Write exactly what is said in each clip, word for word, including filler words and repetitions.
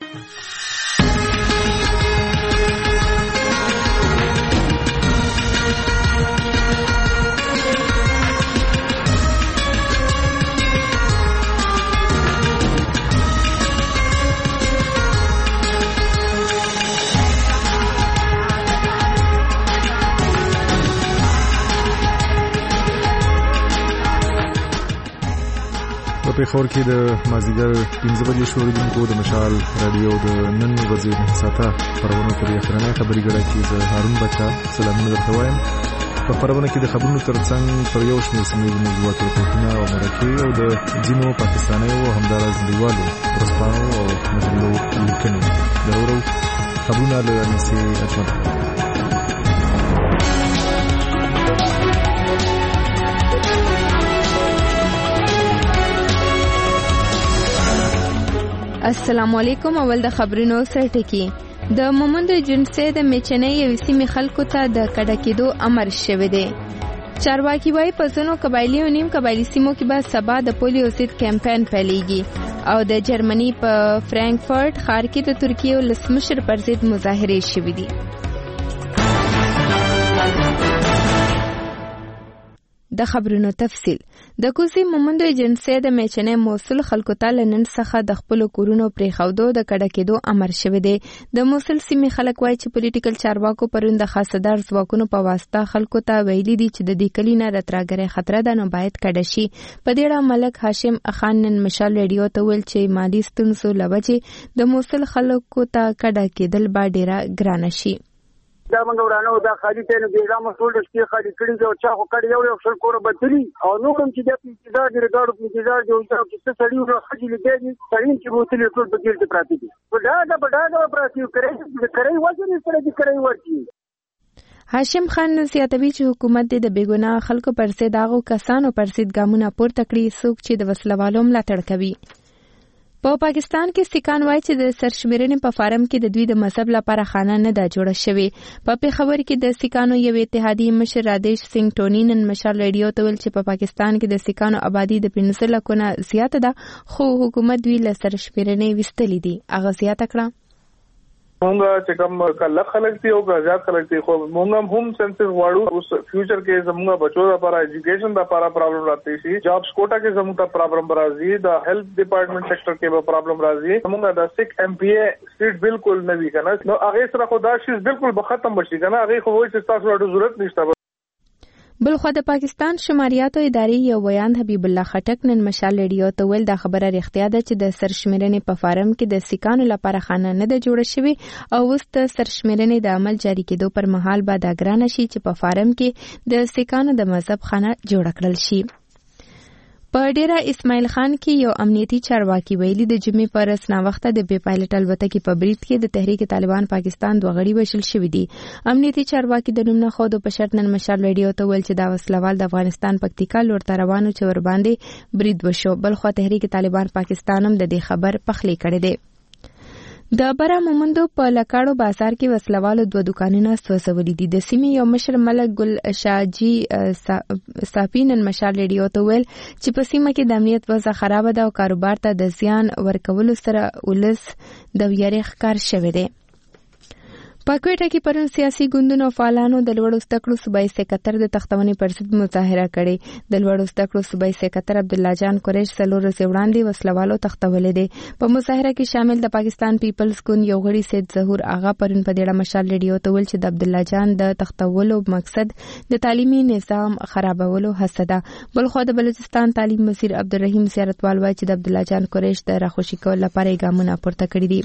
په خور کې د مازیګر پنځه بجې شوریدونکو د مشال رادیو د نن ورځې ساته خبرونه پر اخرانه خبري ګړه کې زه هارون بچا سلامونه درته وایم. په خبرونه کې د خبرونو ترڅنګ پر یو شمېر سیمې موضوعات ورته او مرکه او د ځینو پاکستاني او همدارس دیوالو ورسپانو او مجلو لیکنو ضرورو خبرونه له نسي اجمل. السلام علیکم. اول د خبرونو سرټکی. د مومند جنسي د میچنې یو سیمې خلکو ته د کډه کېدو امر شوی دی. چارواکي وايي په ځینو قبایلی او نیم قبایلی سیمو کې به سبا د پولیو ضد کمپاین پیلېږي او د جرمني په فرانکفورت ښار کې د ترکیې ولسمشر پر ضد مظاهرې شوې دي. د خبرونو تفصیل. د کوزي مومند جنسي د میچنې موصل خلکو ته لنن څخه د خپل کورونو پرې خودو د کډه کېدو امر شوی دی. د موصل سیمې خلک وایي چې پولیټیکل چارواکو پروند د خاصدار ځواکونو په واسطه خلکو ته ویلي دي چې د دې کلینه د ترګره خطر ده نو باید کډه شي. په دې اړه ملک هاشم خان نن مشال رادیو ته ویل چې مالی ستونزو لوجې د موصل خلکو ته کډه کېدل به ډیره ګران شي. دا موږ ورانه دا خالي ته نه دیغه مسول شي خالي کړي او چا خو کړي یو یو څل کور بدلی او نو کوم چې د انتظار دی ریګارډ انتظار دی او چې څه سړی ورو خجل دی سړی چې بوتل ټول بګیر ته پراتی دي دا دا دا پراتی کوي کوي وځي سره دي کوي ورچی. هاشم خان زیاتوي چې حکومت د بیګناه خلکو پر ضد داغو کسانو پر ضد ګامونه پورته کړي څوک چې د وسلوالو ملاتړ کوي. په پا پاکستان کې سکان وایي چې د سرشمیرنې په فارم کې د دوی د مذهب لپاره خانه نه دا جوړه شوې. په پیښور کې د سکانو یو اتحادیې مشر رادیش سنگ ټونی نن مشال رادیو ته ویل چې په پا پاکستان کې د سکانو آبادی د پنځه لکو نه زیاته ده خو حکومت دوی له سرشمیرنې وستلې دي. هغه زیاته کړه مونږ چې کوم کله خلک دي او غزاد خلک دي خو مونږ هم سنسس واړو اوس فیوچر کې زموږ بچو لپاره ایجوکیشن لپاره پرابلم راځي شي جابس کوټا کې زموږ ته پرابلم راځي د هیلث ډپارټمنټ سېکټر کې به پرابلم راځي موږ د سیک ایم پی اے سیټ بالکل نه وی کنه نو هغه سره خدا شي بالکل به ختم بشي کنه هغه خو وایي چې تاسو ورته ضرورت نشته. بلخو د پاکستان شماریاتو ادارې یو ویان حبیب الله خټک نن مشال رادیو ته ویل دا خبره رښتیا ده چې د سرشمیرنې په فارم کې د سکانو لپاره خانه نه ده جوړه شوې او اوس د سرشمیرنې د عمل جاری کېدو پر مهال به دا ګرانه شي چې په فارم کې د سکانو د مذهب خانه جوړه کړل شي. په ډیره اسماعیل خان کې یو امنیتي چارواکي ویلي د جمعې پر ورځ ناوخته د بې پایلټ الوتکې په برید کې د تحریک طالبان پاکستان دوه غړي وژل شوي دي. امنیتي چارواکي د نوم نه خودو په شرط نن مشال رادیو ته ویل چې دا وسلوال د افغانستان پکتیکا لور ته روانو چې ور باندې برید وشو. بلخو تحریک طالبان پاکستان هم د دې خبر پخلی کړی دی. د برا مومندو په لکاړو بازار کې وسلوالو دوه دکانونه سوځولي دي. د سیمې یو مشر ملک ګل شاجي صافینن مشال رادیو ته ویل چې په سیمه کې د امنیت وضع خراب ده او کاروبار ته د زیان ورکولو سره ولس د ویری ښکار شوی دی. په کوټه کې پرون سیاسي ګوندونو فعالانو د لوړو زده کړو صوبایي سکرټر د تختونې پر ضد مظاهره کړې. د لوړو زده کړو صوبایي سکرټر عبدالله جان قریش څلور ورځې وړاندې وسلوالو تختولې دي. په مظاهره کې شامل د پاکستان پیپلز ګوند یو غړي سید ظهور آغا پرون په ډیره مشال رادیو ته ویل چې د عبدالله جان د تختولو مقصد د تعلیمي نظام خرابولو هڅه ده. بلخو د بلوچستان تعلیم وزیر عبدالرحیم زیارتوال وایي چې د عبدالله جان قریش د راخوشي کولو لپاره ګامونه پورته کړي دي.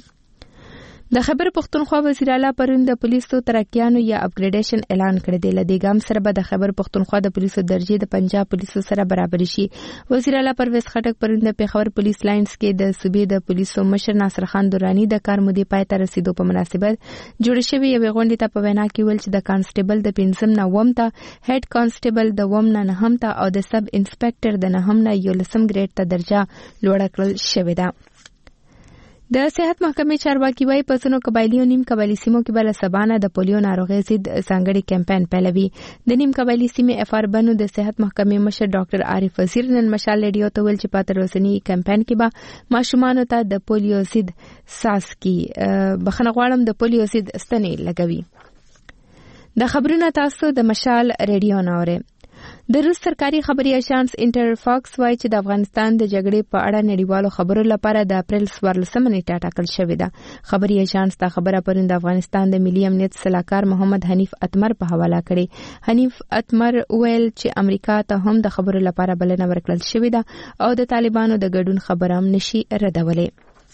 د خیبر پختونخوا وزیر اعلی پرون د پولیسو ترقیانو یا اپګریډیشن اعلان کړی دی. لدې ګام سره به د خیبر پختونخوا د پولیسو درجه د پنجاب پولیسو سره برابر شي. وزیر اعلی پرویز خټک پرون د پیښور پولیس لاینز کې د صوبې د پولیسو مشر ناصر خان دورانی د کار مودې پای ته رسیدو په مناسبت جوړ شوی یو غونډه ته په وینا کې ویل چې د کانسټیبل د پنځم نه وم ته هډ کانسټیبل د وم نه نهم ته او د سب انسپکټر د نهم نه یو لسم ګریډ ته درجه لوړه کړل شوې ده. د صحت محکمې چارواکي وايي په ځینو قبایلي او نیم قبایلي سیمو کې بل سبانه د پولیو ناروغۍ ضد ځانګړي کمپاین پیلوي. د نیم قبایلي سیمې اف ار بنو د صحت محکمې مشر ډاکټر عارف وزیر نن مشال ریډیو ته ویل چې په تر اوسنی کمپاین کې به ماشومانو ته د پولیو ضد ساسکي بخنه غواړم د پولیو ضد ستنې لګوي. د خبرونه تاسو د مشال ریډیو ناوره. د روس سرکاري خبري اژانس انټرفاکس وايي چې د افغانستان د جګړې په اړه نړیوالو خبرو لپاره د اپریل څوارلسمه نیټه ټاکل شوې ده. خبري اژانس دا خبره پرون د افغانستان د ملي امنیت سلاکار محمد حنیف اتمر په حواله کړې. حنیف اتمر ویل چې امریکا ته هم د خبرو لپاره بلنه ورکړل شوې ده او د طالبانو د ګډون خبره هم نشي ردولې.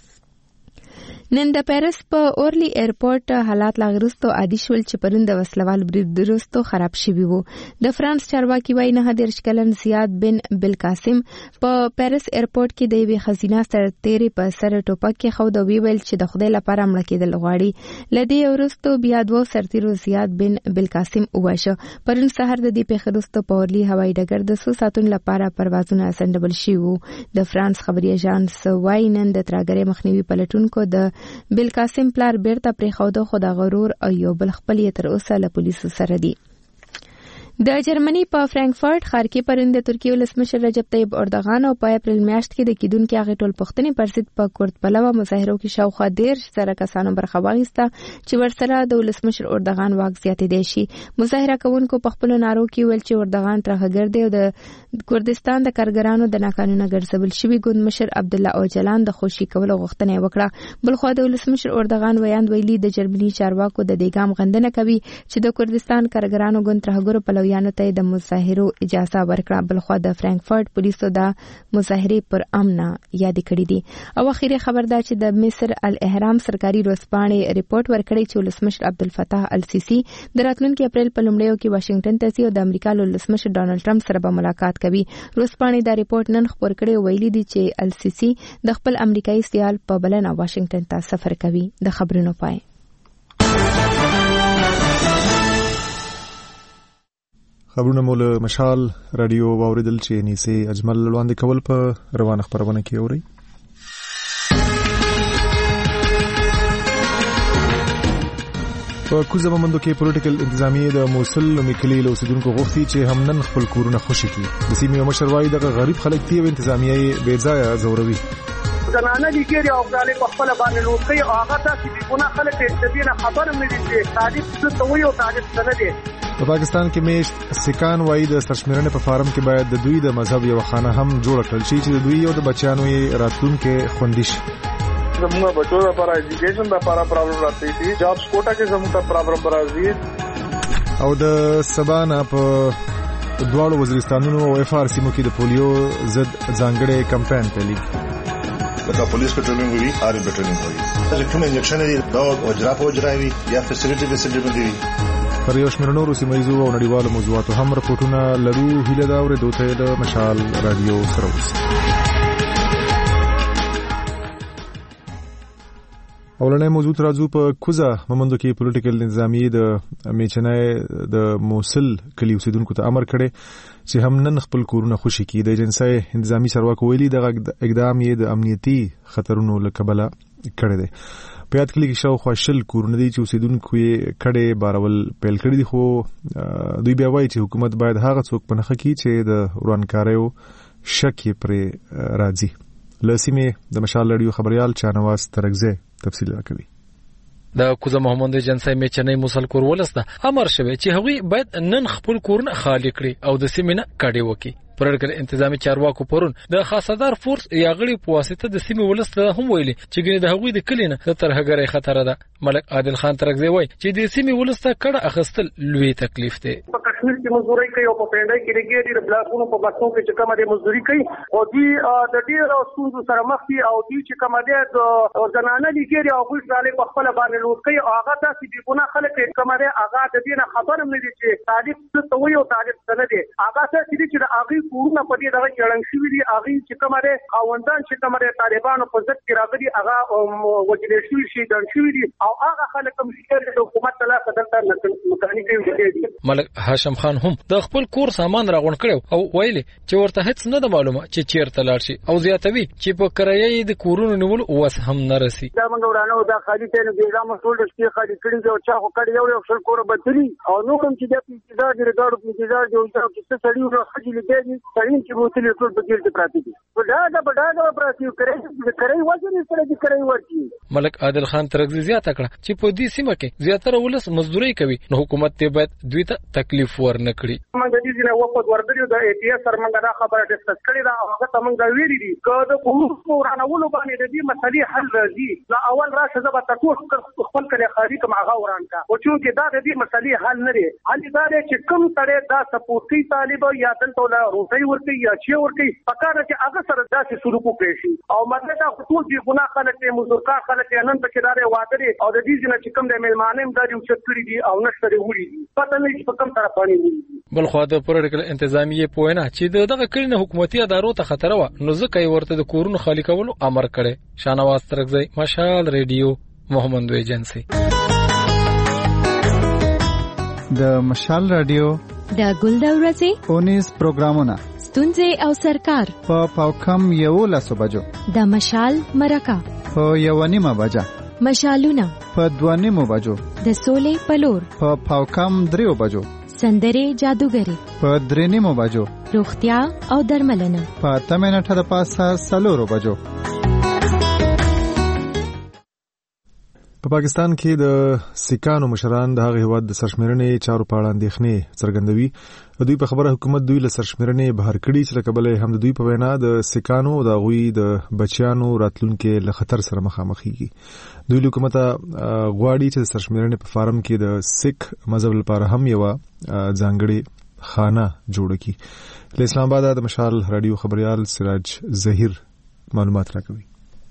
نن د پیرس په اورلی ایرپورټ حالات لا غرستو عادي شول چې پرون د وسلوال برید درستو خراب شوی وو. د فرانس چارواکي وايي نه د ارشکلن زیاد بن بالقاسم په پیرس ایرپورټ کې د یوې خزینه سرتېري په سر ټوپک کې خو د وی ویل چې د خدای لپاره مړ کېدل غواړي. لدی ورستو بیا دوه سرتېرو زیاد بن بالقاسم وواشه. پرون سحر د دې پیښې وروسته په اورلی هوایي ډګر د څو ساعتونو لپاره پروازونه سندبل شوي وو. د فرانس خبري اژانس وايي نن د ترهګرۍ مخنیوي پلټونکو د بالقاسم پلار بیرته پریښوده خو د غرور او یو بل خپل یې تر اوسه له پولیسو سره دي. د جرمني په فرانکفورت ښار کې پرون د ترکیې ولسمشر رجب طیب اردوغان او په اپریل میاشت کې د کیدونکو هغه ټول پښتنې پر ضد په کورت پلوه مظاهرو کې شاوخوا ډیر سره کسانو برخه واخیسته چې ورسره د ولسمشر اردوغان واک زیاتېدای شي. مظاهره کوونکو په خپل نارو کې ویل چې اردوغان ترهګر دی او د کردستان د کارګرانو د ناقانونه ګرځول شوي ګوند مشر عبدالله اوجلان د خوشي کولو غوښتنه وکړه. بلخو د ولسمشر اردوغان ویاند ویلي د جرمني چارواکو د دې ګام غندنه کوي چې د کردستان کارګرانو ګوند ترهګرو پلوي یانو ته د مظاهرو اجازه ورکړه. بلخو د فرانکفورت پولیسو د مظاهرې پر امن یاد کړی دي. او اخیری خبر دا چې د مصر الاهرام سرکاري روسپاڼې ریپورت ورکړی چې ولسمشر عبدالفتاح السیسی د راتلونکي اپریل په لومړیو کې واشنگټن ته ځي او د امریکا له ولسمشر ډانلډ ټرمپ سره به ملاقات کوي. روسپاڼې دا ریپورت نن خپور کړی ویلي دي چې السیسی د خپل امریکایي سیال په بلنه واشنگټن ته سفر کوي. د خبرونو پای. خبرونه مول مشال رادیو واوریدل چې نیسه اجمل وړاندې کول په روانه خبرونه کې اوري. په کوزه ممندو کې پولیټیکل انتظامیه د موصل میکلی له اوسیدونکو غوښتي چې هم نن خپل کورونه خوشي کړي. د سیمې مشر وايي د غریب خلک دی او انتظامیه بې ځایه زوروي. زنانه لیکي او غالي په خپل باندې لوټي او هغه ته چې ګونه خلک د دې خبر مې دي چې تعریف څه توي او تعریف څه دی. په پاکستان کې میشت سکان وايي د سرشمېرنې په فارم کې باید د دوی د مذهب یو خانه هم جوړ کړل شي چې د دوی او د بچیانو یې راتلونکي خوندي شي. زموږ بچو لپاره ایجوکیشن لپاره پرابلم راځي چې جابس کوټا کې زموږ ته پرابلم راځي. او د سبانا په دواړو وزیرستانونو او اف آر سیمو کې د پولیو ضد ځانګړي کمپاین پیلېږي. لکه پولیس پټرولینګ وی آرمي پټرولینګ وی چې کوم انجکشن دي دا او جرا په جراوي یا فیسیلیټي فیسیلیټي باندې پر یو شمېر نورو سیمایزو او نړیوالو موضوعاتو هم راپورټونه لرو. هیله دا اورېدو ته د مشال رادیو سره اوسئ. اولنې موضوع راځو په کوزه ممندو کې پولیټیکل نظامی د میچنای د موصل کلی اوسیدونکو ته امر کړي چې هم نن خپل کورونه خوشي کړي. د ایجنسۍ انتظامی چارواکو ویلي د اقدام یې د امنیتي خطرونو له کبله کړی دی. په یاد کلی کې شاوخوا شل کورونه دي چې اوسیدونکو یې کډې بارول پیل کړي دي، خو دوی بیا وایي چې حکومت باید هغه څوک په نښه کړي چې د ورانکاریو شک یې پرې راځي. له سیمې د مشال رادیو خبریال چانواز ترکزی تفصیل راکوي. د کوزه محمد جنسای میچنې موصل کور ولسته امر شوی چې هغوی باید نن خپل کورونه خالی کړي او د سیمې نه کډې وکړي. پرړګل انتظامی چارواکو پرون د خاصدار فورس یاغړي په واسطه د سیمې ولسته هم ویلي چې ګنې د هغوی د کلینه د ترهګرۍ خطر ده. ملک عادل خان ترکزی وایي چې د سیمې ولسته کډه اخستل لوی تکلیف دی. په کشمیر کې مزدوري کوي او په پندای کې لګي د بلاکونو په بسونو کې چې کومه د مزدوري کوي او دی د ډیر ستونزو سره مخ دي او دی چې کومه د زنانه لګي او غوښ ځاله په خپل باندې لوټ کوي او هغه تاسو د ګونه خلک کومه د هغه د دې نه خبر مې دي چې تعریف څه توي او تعریف څه نه دي. هغه څه چې د هغه کورونه په دې دغه چړنګ شوی دي هغه چې کومه خاوندان چې کومه طالبانو په ضد کې راغلي هغه وجلې شوی شي د شوی دي او هغه خلک کوم چې د حکومت لا قدرت مکاني کوي. ملک هاشم خان هم د خپل کور سامان راغون کړو او ویلي چې ورته هیڅ نه د معلومه چې چیرته لاړ شي او زیاتوي چې په کرایې د کورونو نیول اوس هم نه رسي. دا موږ ورانه دا خالي ته نه بیګا مسول د شي خالي کړي او چا خو کړي یو یو څل کور بدلی او نو کوم چې د انتظار دی ګاډو په انتظار دی او چې سړی ورو خجل دی سړی چې بوتل ټول په ګل پراتی دي په دا دا په دا دا پراتی کړي کړي وځي نه سره دي کړي ورتي. ملک عادل خان ترغزي زیاته کړه چې په دې سیمه کې زیاتره ولس مزدوري کوي نو حکومت ته باید دوی ته تکلیف ورنکړي. موږ د دې نه وقت ورغلیو د ای ټي اس سره موږ دا خبره ډیسکس کړې دا هغه ته موږ ویلي دي که د کومو ورانولو باندې د دې مسلې حل راځي لا اول راشه زه به تاسو خپل کله خاري کوم هغه وران کا او چې دا د دې مسلې حل نه لري حل دا دی چې کوم سره دا سپورتي طالب یا دلته لا روټي ورته یا چې ورته پکاره چې هغه سره داسې سلوک وکړي شي او مطلب دا ټول دي ګناه خلک دي مزدورکار خلک دي نن پکې داري واده او د دې ځنه چې کوم د میلمانم دا یو چتري دي او نشته وړي دي پته نه چې په کوم طرف باندې بل خو د پولیټیکل انتظامیه پوینه چې دغه کړي نه حکومتي ادارو ته خطر و نو ځکه ورته د کورونو خالی کولو امر کړي. شانواز ترغزی مشال ریډیو محمد ایجنسی. د مشال رادیو د ګلدورځي اونیز پروګرامونه ستونزې او سرکار په پاوکم یو لاسو بجو د مشال مرکه په یو نیمه بجا مشالونه په دوه نیمه بجو د سولې پلور په پاوکم دریو بجو سندري جادوګری په درې نیمه بجو روغتیا او درملنه په تمه نه د پاسه سلورو بجو. په پا پاکستان کې د سیکانو مشران د هغه هواد د سرشمېرنې چارو په اړه اندېښنې څرګندوي. دوی په خبره حکومت دوی له سرشمېرنې بهر کړي چې لکبلې هم د دوی په وینا د سیکانو د غوي د بچیانو راتلونکو له خطر سره مخامخ کیږي. دوی حکومت غواړي چې د سرشمېرنې په فارم کې د سیک مذهب لپاره هم یو ځانګړي خانه جوړ کړي. له اسلام آباد د مشال رادیو خبريال سراج ظهیر معلومات راکوي.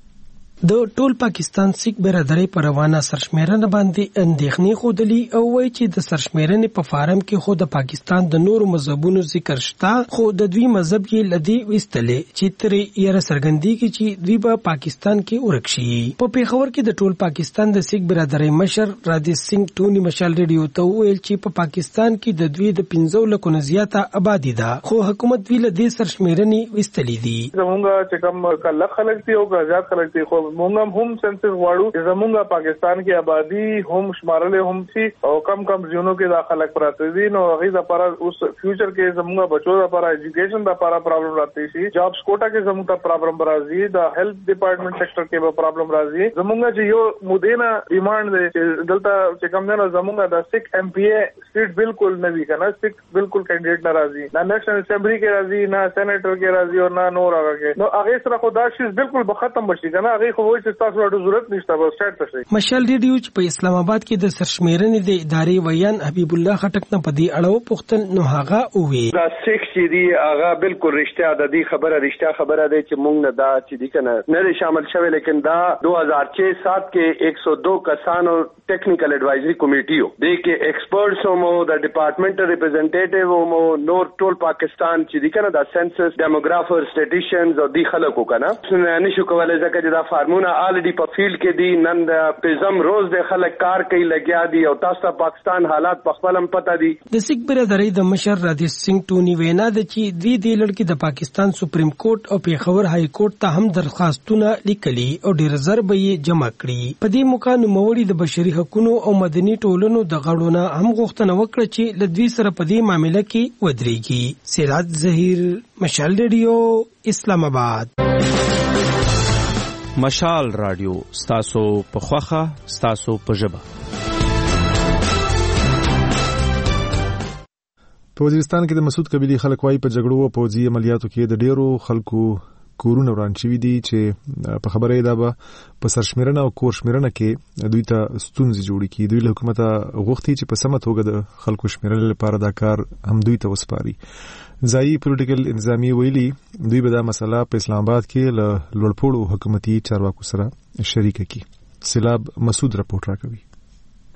د ټول پاکستان سیک برادرۍ پر روانه سرشمېرنه باندې اندېښنې خودلی او وایي چې د سرشمېرنې په فارم کې خو د پاکستان د نورو مذهبونو ذکر شته خو د دوی مذهب یې لدی وستلې چې ترې یې سرګندې کې چې دوی په پاکستان کې ورک شي. په پیښور کې د ټول پاکستان د سیک برادرۍ مشر رادیس سنگ ټونی مشال ریډیو ته ویل چې په پاکستان کې د دوی د پنځو لکو نه زیاته آبادی ده خو حکومت دوی له دې سرشمېرنې وستلې دي. زمونږ چې کوم کله خلک دي او غزاد خلک دي خو مونږ هم سنسس غواړو چې زمونږ پاکستان کې آبادی هم شمارلې هم شي او کم کم ځینو کې داخله پراته دي نو هغه لپاره اوس فیوچر کې زمونږ بچو لپاره ایجوکیشن لپاره پرابلم راځي شي جابس کوټا کې زمونږ ته پرابلم راځي د هیلث ډپارټمنټ سېکټر کې به پرابلم راځي. زمونږ چې یو مودینا ډیماند دی چې دلته چې کوم نه زمونږ د سیک ایم پی اے سیټ بالکل نه وی کنه سیک بالکل کینډیډیټ ناراضي نه نیشنل اسمبلی کې راځي نه سېنیټر کې راځي او نه نور هغه کې نو هغه سره خو دا شی بالکل به ختم بشي کنه هغه خو وایي تاسو ورته ضرورت نشته بس سټارټ شي. مشال ریډیو چې په اسلام آباد کې د سرشمېرنې د ادارې ویان حبیب الله خټک نه په دې اړه پوښتنه نو هغه وی دا سیک چې دی هغه بالکل رښتیا د دې خبره رښتیا خبره ده چې موږ نه دا چې دی کنه نه شامل شوی لیکن دا دو ہزار چھ سات کې ایک سو دو کسانو ټیکنیکل ایڈوائزری کمیټي و دې کې ایکسپرټس مو د ډپارټمنټل ریپرزنټیټیو مو نور ټول پاکستان چې دی کنه دا سنسس ډیموګرافر سټیټیشنز او دی خلکو کنه نشو کولای ځکه چې دا فارمونه آلریډي په فیلډ کې دی نن د پزم روز د خلک کار کوي لګیا دي او تاسو ته پاکستان حالات په خپل هم پته دي. د سیک برادرۍ د مشر رادیس سنگ ټونی وینا د چې دوی د لړ کې د پاکستان سپریم کورټ او پیښور های کورټ ته هم درخواستونه لیکلي او ډېر زر به یې جمع کړي. په دې موقع نوموړي د بشري حقوقو او مدني ټولنو د غړونو هم غوښتنه وکړه چې لدوی سره په دې معاملې کې ودرېږي. سراج ظهیر مشال ریډیو اسلام آباد. مشال رادیو ستاسو په خوخه ستاسو په ژبه. په وزیرستان کې د مسعود قبیلی خلک وايي په جګړو او پوځي عملیاتو کې د ډیرو خلکو کورونه وران شوي دي چې په خبره دا به په سرشمېرنه او کور شمېرنه کې دوی ته ستونزې جوړې کړي. دوی له حکومته غوښتي چې په سمه توګه د خلکو شمېرلو لپاره دا کار هم دوی ته وسپاري. ځایي پولیټیکل انتظامیه ویلي دوی به دا مسله په اسلام آباد کې له لوړپوړو حکومتي چارواکو سره شریکه کړي. سیلاب مسعود رپورټ راکوي.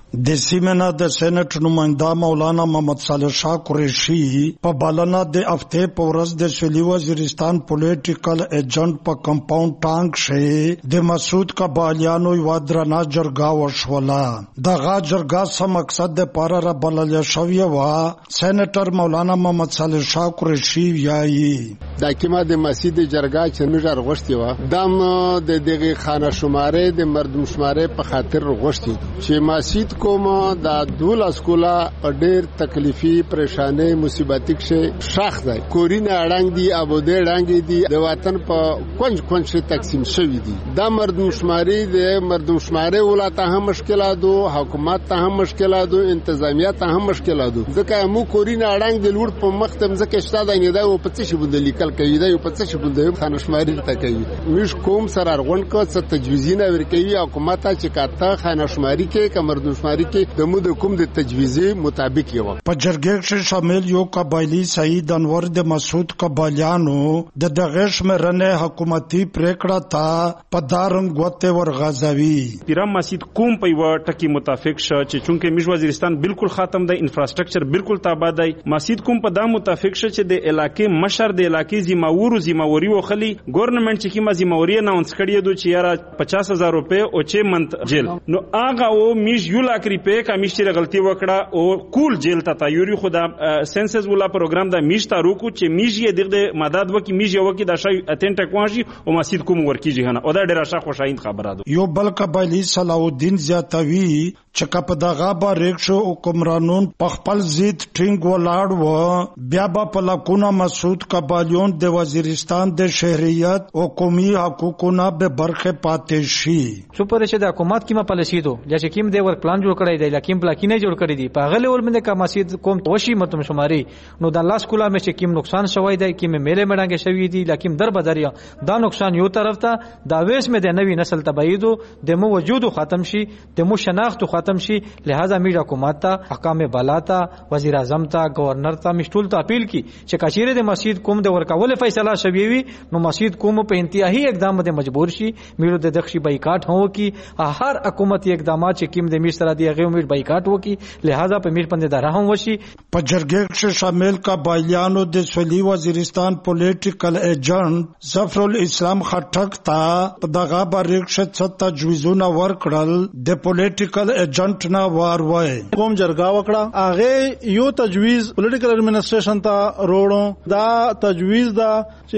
د سیمه د سېنات نماینده مولانا محمد صالح شاه قریشي په بلنه د هفته په ورځ د سویلي وزیرستان پولیټیکل ایجنټ په کمپاوند ټانک شه د مسعود قبالیانو یو درنه جرګه وشوله. دغه جرګه سم مقصد د پاره را بلل شوی و. سېناتر مولانا محمد صالح شاه قریشي یایي د کیما د مسجد جرګه چې نجر غوښتي و دم د دغه خانه شماره د مردم شماره په خاطر غوښتي چې مسجد کوم د دوله سکولا په ډېر تکلیفي پریشانه مصیبتک شه شاخ ده کورینه اړنګ دي ابوده اړنګ دي د وطن په کونج کونج تقسیم شوی دي. د مردم شماري د مردم شماره ولته هم مشکلات دو حکومت ته هم مشکلات دو انتظامیه ته هم مشکلات دو ځکه مو کورینه اړنګ د لوړ په مختم ځکه شته د نه دا په څه شي بده لیکل کوي دا په څه شي بده خانه شماري ته کوي مش کوم سره ارغون کو څه تجویزینه ورکوي حکومت چې کاته خانه شماري کې کمردم شماري کې د مو د کوم د تجویزي مطابق یو په جرګه کې شامل یو قبایلی سعید انور د مسعود قبالیانو د دغه شمرنه حکومتي پریکړه تا په دارنګ غوته ورغځوي. پیرام مسجد کوم په یو ټکی متفق شو چې چونکه مش وزیرستان بالکل ختم دی انفراستراکچر بالکل تابع دی. مسجد کوم په دا متفق شو چې د علاقې مشر د علاقې زماورو زماوري وخلی ګورنمنت چې کیما زماوري اناونس کړی دو چې یاره پچاس هزار روپے او چه منت جیل نو آغا او میش یو لاک روپے کا میشتي غلطي وکړه او کول جیل ته تایوري خدا سنسس ولا پروګرام دا میشتا روکو چې میش یې دغه مدد وکي میش یو وکي دا شای اتنټ کواشي او مسجد کوم ورکیږي هنه او دا ډیره ښه خوشاین خبره ده. یو بل قبایلی صلاح الدین زیاتوی چې کپ دغه با ریکشو حکمرانون په خپل ضد ټینګ ولاړ و بیا با په لکونه مسعود قبالیون د وزیرستان د شهریت او قومي حقوقونه به برخه پاتې شي. سپور شه د حکومت کیما پالیسی دو چې کیم دی ور پلان جوړ کړی دی لکه پلان کې نه جوړ کړی دی په غل ول منده کا مسجد کوم وشي متم شماري نو د الله سکولا مې چې کیم نقصان شوی دی کیم میله مړانګه شوی دی لکه در بدریا دا نقصان یو طرف ته دا وېس مې د نوی نسل تبعیدو د مو وجود ختم شي د مو شناخت ختم شي. لہذا میډیا حکومت ته حکام بالا ته وزیر اعظم ته گورنر ته مشتول ته اپیل کی چې کچېره د مسجد کوم د ورکول فیصله شوی وي نو مسجد کوم په انتهایی اقدام باندې مجبور شي میډو د دښي بایکاټ هو کی هر حکومتي اقدامات چې کیم د میر سره دی هغه میر بایکاټ وکي لہذا په میر باندې درهم وشي. په جرګه کې شامل قبایلیانو د سویلي وزیرستان پولیټیکل ایجنټ ظفر الاسلام خټک ته دغه باریک شت تجویزونه ورکړل. د پولیټیکل ایجنټ نه وروي کوم جرګه وکړه هغه یو تجویز پولیټیکل ایڈمنسټریشن ته روړو دا تجویز دا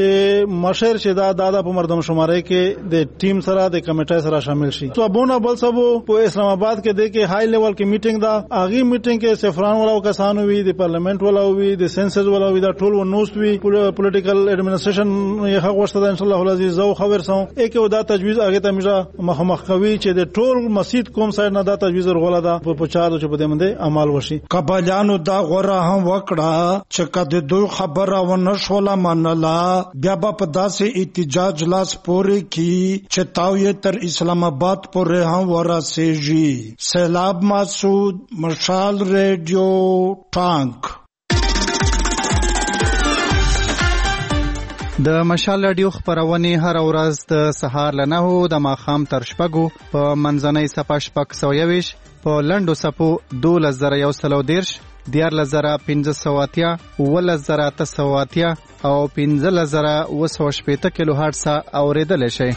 چې مشر شه دا دادا په مردم شماره کې د ټیم سره د کمیټه سره شامل شي. تو ابونه بل سبو په اسلام آباد کې د کې های لیول کې میټینګ دا اغي میټینګ کې سفران ولا کسانو وی د پارلیمنت ولا وی د سنسس ولا وی دا ټول ونوس وی پولیټیکل ایڈمنسټریشن یې هغه وشته ان شاء الله العزیز زو خبر سو اکه دا تجویز هغه ته مجه مخمخ کوي چې د ټول مسجد کوم سایډ نه دا تجویز ورغولا دا په پچارو چې په دې باندې عمل وشي. قبایلیانو دا غوړه هم وکړه چې کده دوی خبره و نشوله منلا بیا په داسې احتجاج لاس پورې کی چې تاوی تر اسلام آباد پورې هم ورسېږي. سیلاب مسعود مشال ریډیو ټانک. د مشال رادیو خبرونه هر ورځ د سهار له نهو د ماښام تر شپږو په منځنۍ صفه شپږ سوه یویش په لنډو صفو دولس زره یو سلو دیرش دیارلس زره پنځه سوه اتیا اوولس زره اته سوه اتیا او پنځلس زره اوه سوه شپېته کیلو هرټز اورېدلی شئ.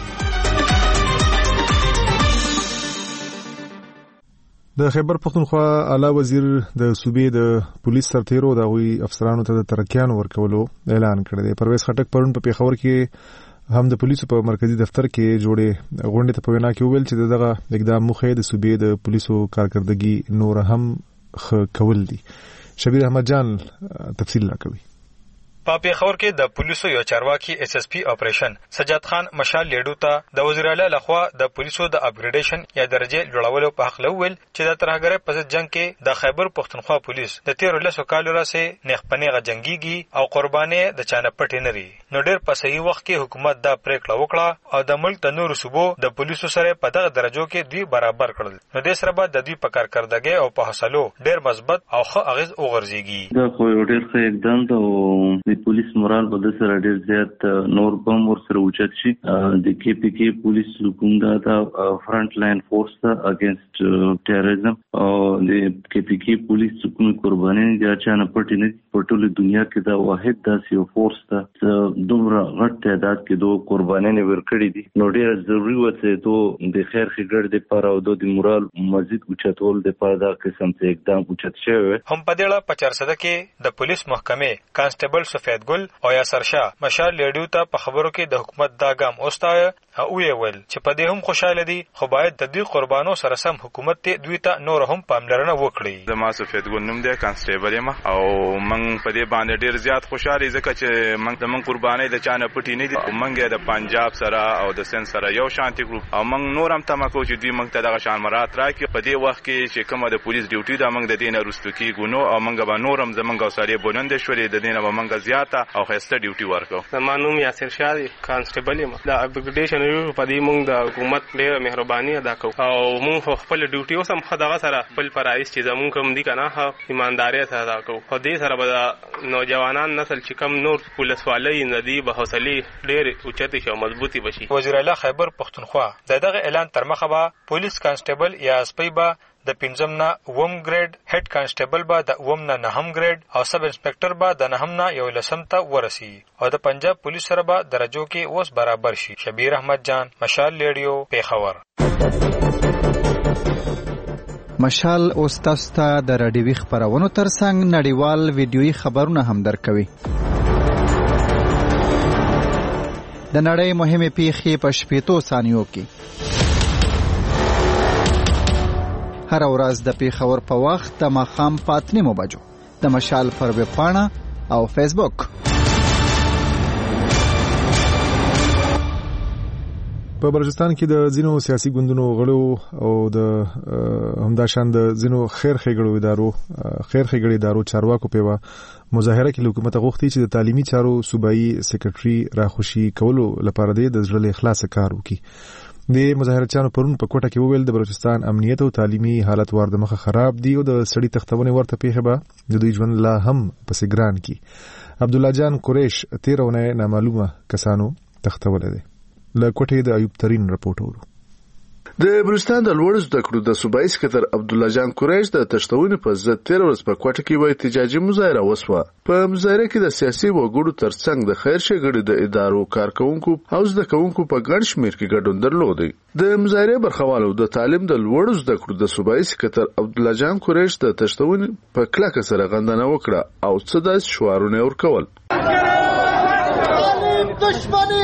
د خیبر پختونخوا اعلی وزیر د صوبې د پولیس سرتیرو د غوي افسرانو ته د ترقیانو ورکولو اعلان کړی دی. پرویز خټک پرون په پیښور کې هم د پولیسو په مرکزی دفتر کې جوړې غونډې ته په وینا کې وویل چې دغه اقدام مخه د صوبې د پولیسو کارکردګي نور هم ښه کول دي. شبیر احمد جان تفصیل لا کوي. په پیښور کې د پولیسو یو چارواکي اس اس پی اپریشن سجاد خان مشال لیډو ته د وزیر اعلی لخوا د پولیسو د اپګریډیشن یا درجه لوړولو په حق لول چې د ترهګرۍ په ضد جنگ کې د خیبر پختونخوا پولیس د تیرو لسو کالو راځي نخپنې غجنګيږي او قرباني د چانه پټ نه لري. نو ډېر په صحیح وخت کې حکومت دا پریکړه وکړه او د ملک د نورو صوبو د پولیسو سره په دغه درجو کې دوی برابر کړل. نو د سره بعد د دوی په کارکردګۍ او په حاصلو ډېر مثبت او ښه اغیز وغورځيږي. دا خو ډېر ښه اقدام ته د پولیس مورال په د سره ډیر زیات نور بم ور سره اوچت شي. د کې پی کې پولیس حکومت دا فرنٹ لاین فورس دا اگینست ټیرریزم او د کې پی کې پولیس حکومت قرباني د اچانه پټ نه په ټوله دنیا کې دا واحد داسې یو فورس دا دومره غټ تعداد کې دوه قرباني ورکړي دي. نو ډیر ضروري وته ته د خیر خګړ د پر او د مورال مزید اوچتول د پر دا قسم ته اقدام اوچت شوی. هم په دې اړه په چارسده کې د پولیس محکمې کانسټیبل سفید ګل او یاسر شاه مشال لیډیو ته په خبرو کې د حکومت دا ګام اوستای او ویل چې په دې هم خوشاله دي خو باید د دې قربانو سره سم حکومت ته دوی ته نور هم پاملرنه وکړي. زما سفید ګل نوم دی کانسټیبل یم او من په دې باندې ډیر زیات خوشاله ځکه چې من د من قرباني د چانه پټی نه دي. منګه د پنجاب سره او د سند سره یو شانتي ګروپ او من نور هم تمکو چې دوی منګ ته دغه شان مرات راکړي. په دې وخت کې چې کومه د پولیس ډیوټي د منګ د دینه رستو کې ګونو او منګه به نورم زمنګ اوساري بولند شولې د دینه به منګه زیاته او خسته ډیوټي ورکو. زما نوم یاسر شاه دی کانسټیبل یم. د اپګریډیشن یو په دې موږ د حکومت ډېر مهرباني ادا کوو او موږ خپل ډیوټي اوس هم خدغه سره خپل پرایس چې زموږ کوم دي کنه ایمانداري سره ادا کوو. په دې سره به نوجوانان نسل چې کم نور پولیس والي ندي به حوصله ډېر اوچتي شو مضبوطی بشي. وزیر اعلی خیبر پختونخوا دغه اعلان تر مخه به پولیس کانسټیبل یا اسپی به د پنځم نه اوم ګریډ، هډ کانسټیبل به د اوم نه نهم ګریډ او سب انسپکټر به د نهم نه یو لسم ته ورسی او د پنجاب پولیس سره به درجو کې اوس برابر شي. شبیر احمد جان، مشال لیډیو، پیښور. مشال اوس تاسو ته د راډیوي خبرونو ترڅنګ نړیوال ویډیويي خبرونه هم درکوي. د نړۍ مهمه پیښې په شپږو ثانیو کې هر ورځ د پیښور په وخت د ماښام په اته نیمو بجو د مشال پر ویب پاڼه او فیسبوک. په بلوچستان کې د ځینو سیاسي ګوندونو غړو او د همداشان د ځینو خیر ښېګړو ادارو خیر ښېګړې ادارو چارواکو په مظاهره کې حکومت غوښتي چې د تعلیمي چارو صوبایي سیکریټري راخوشي کولو لپاره د زړه اخلاص کار وکړي. د مظاهرچیانو پرون په کوټه کې وویل د بلوچستان امنیت او تعلیمي حالت ور د مخه خراب دي او د سړي تختونه ورته پیښه به د دوی ژوند لا هم پسې ګران کی. عبد الله جان قریش تیرونه نامعلومه کسانو تختول دي. له کوټې د ایوب ترين رپورټ ورو. د بلوچستان د لوړ زده کړو د صوبایي سکتر عبد الله جان قریش د تشتونې په ضد تیر ورځ په کوټه کې وای احتجاجي مظاهره وسوه. په مظاهره کې د سیاسي وګړو ترڅنګ د خیر ښېګړې د ادارو کارکونکو او زده کوونکو په ګڼ شمېر کې ګډون درلود. د مظاهره برخوالو د تعلیم د لوړ زده کړو د صوبایي سکتر عبد الله جان قریش د تشتونې په کلکه سره غندنه وکړه او څه داسې شعارونه ورکول. دښمنی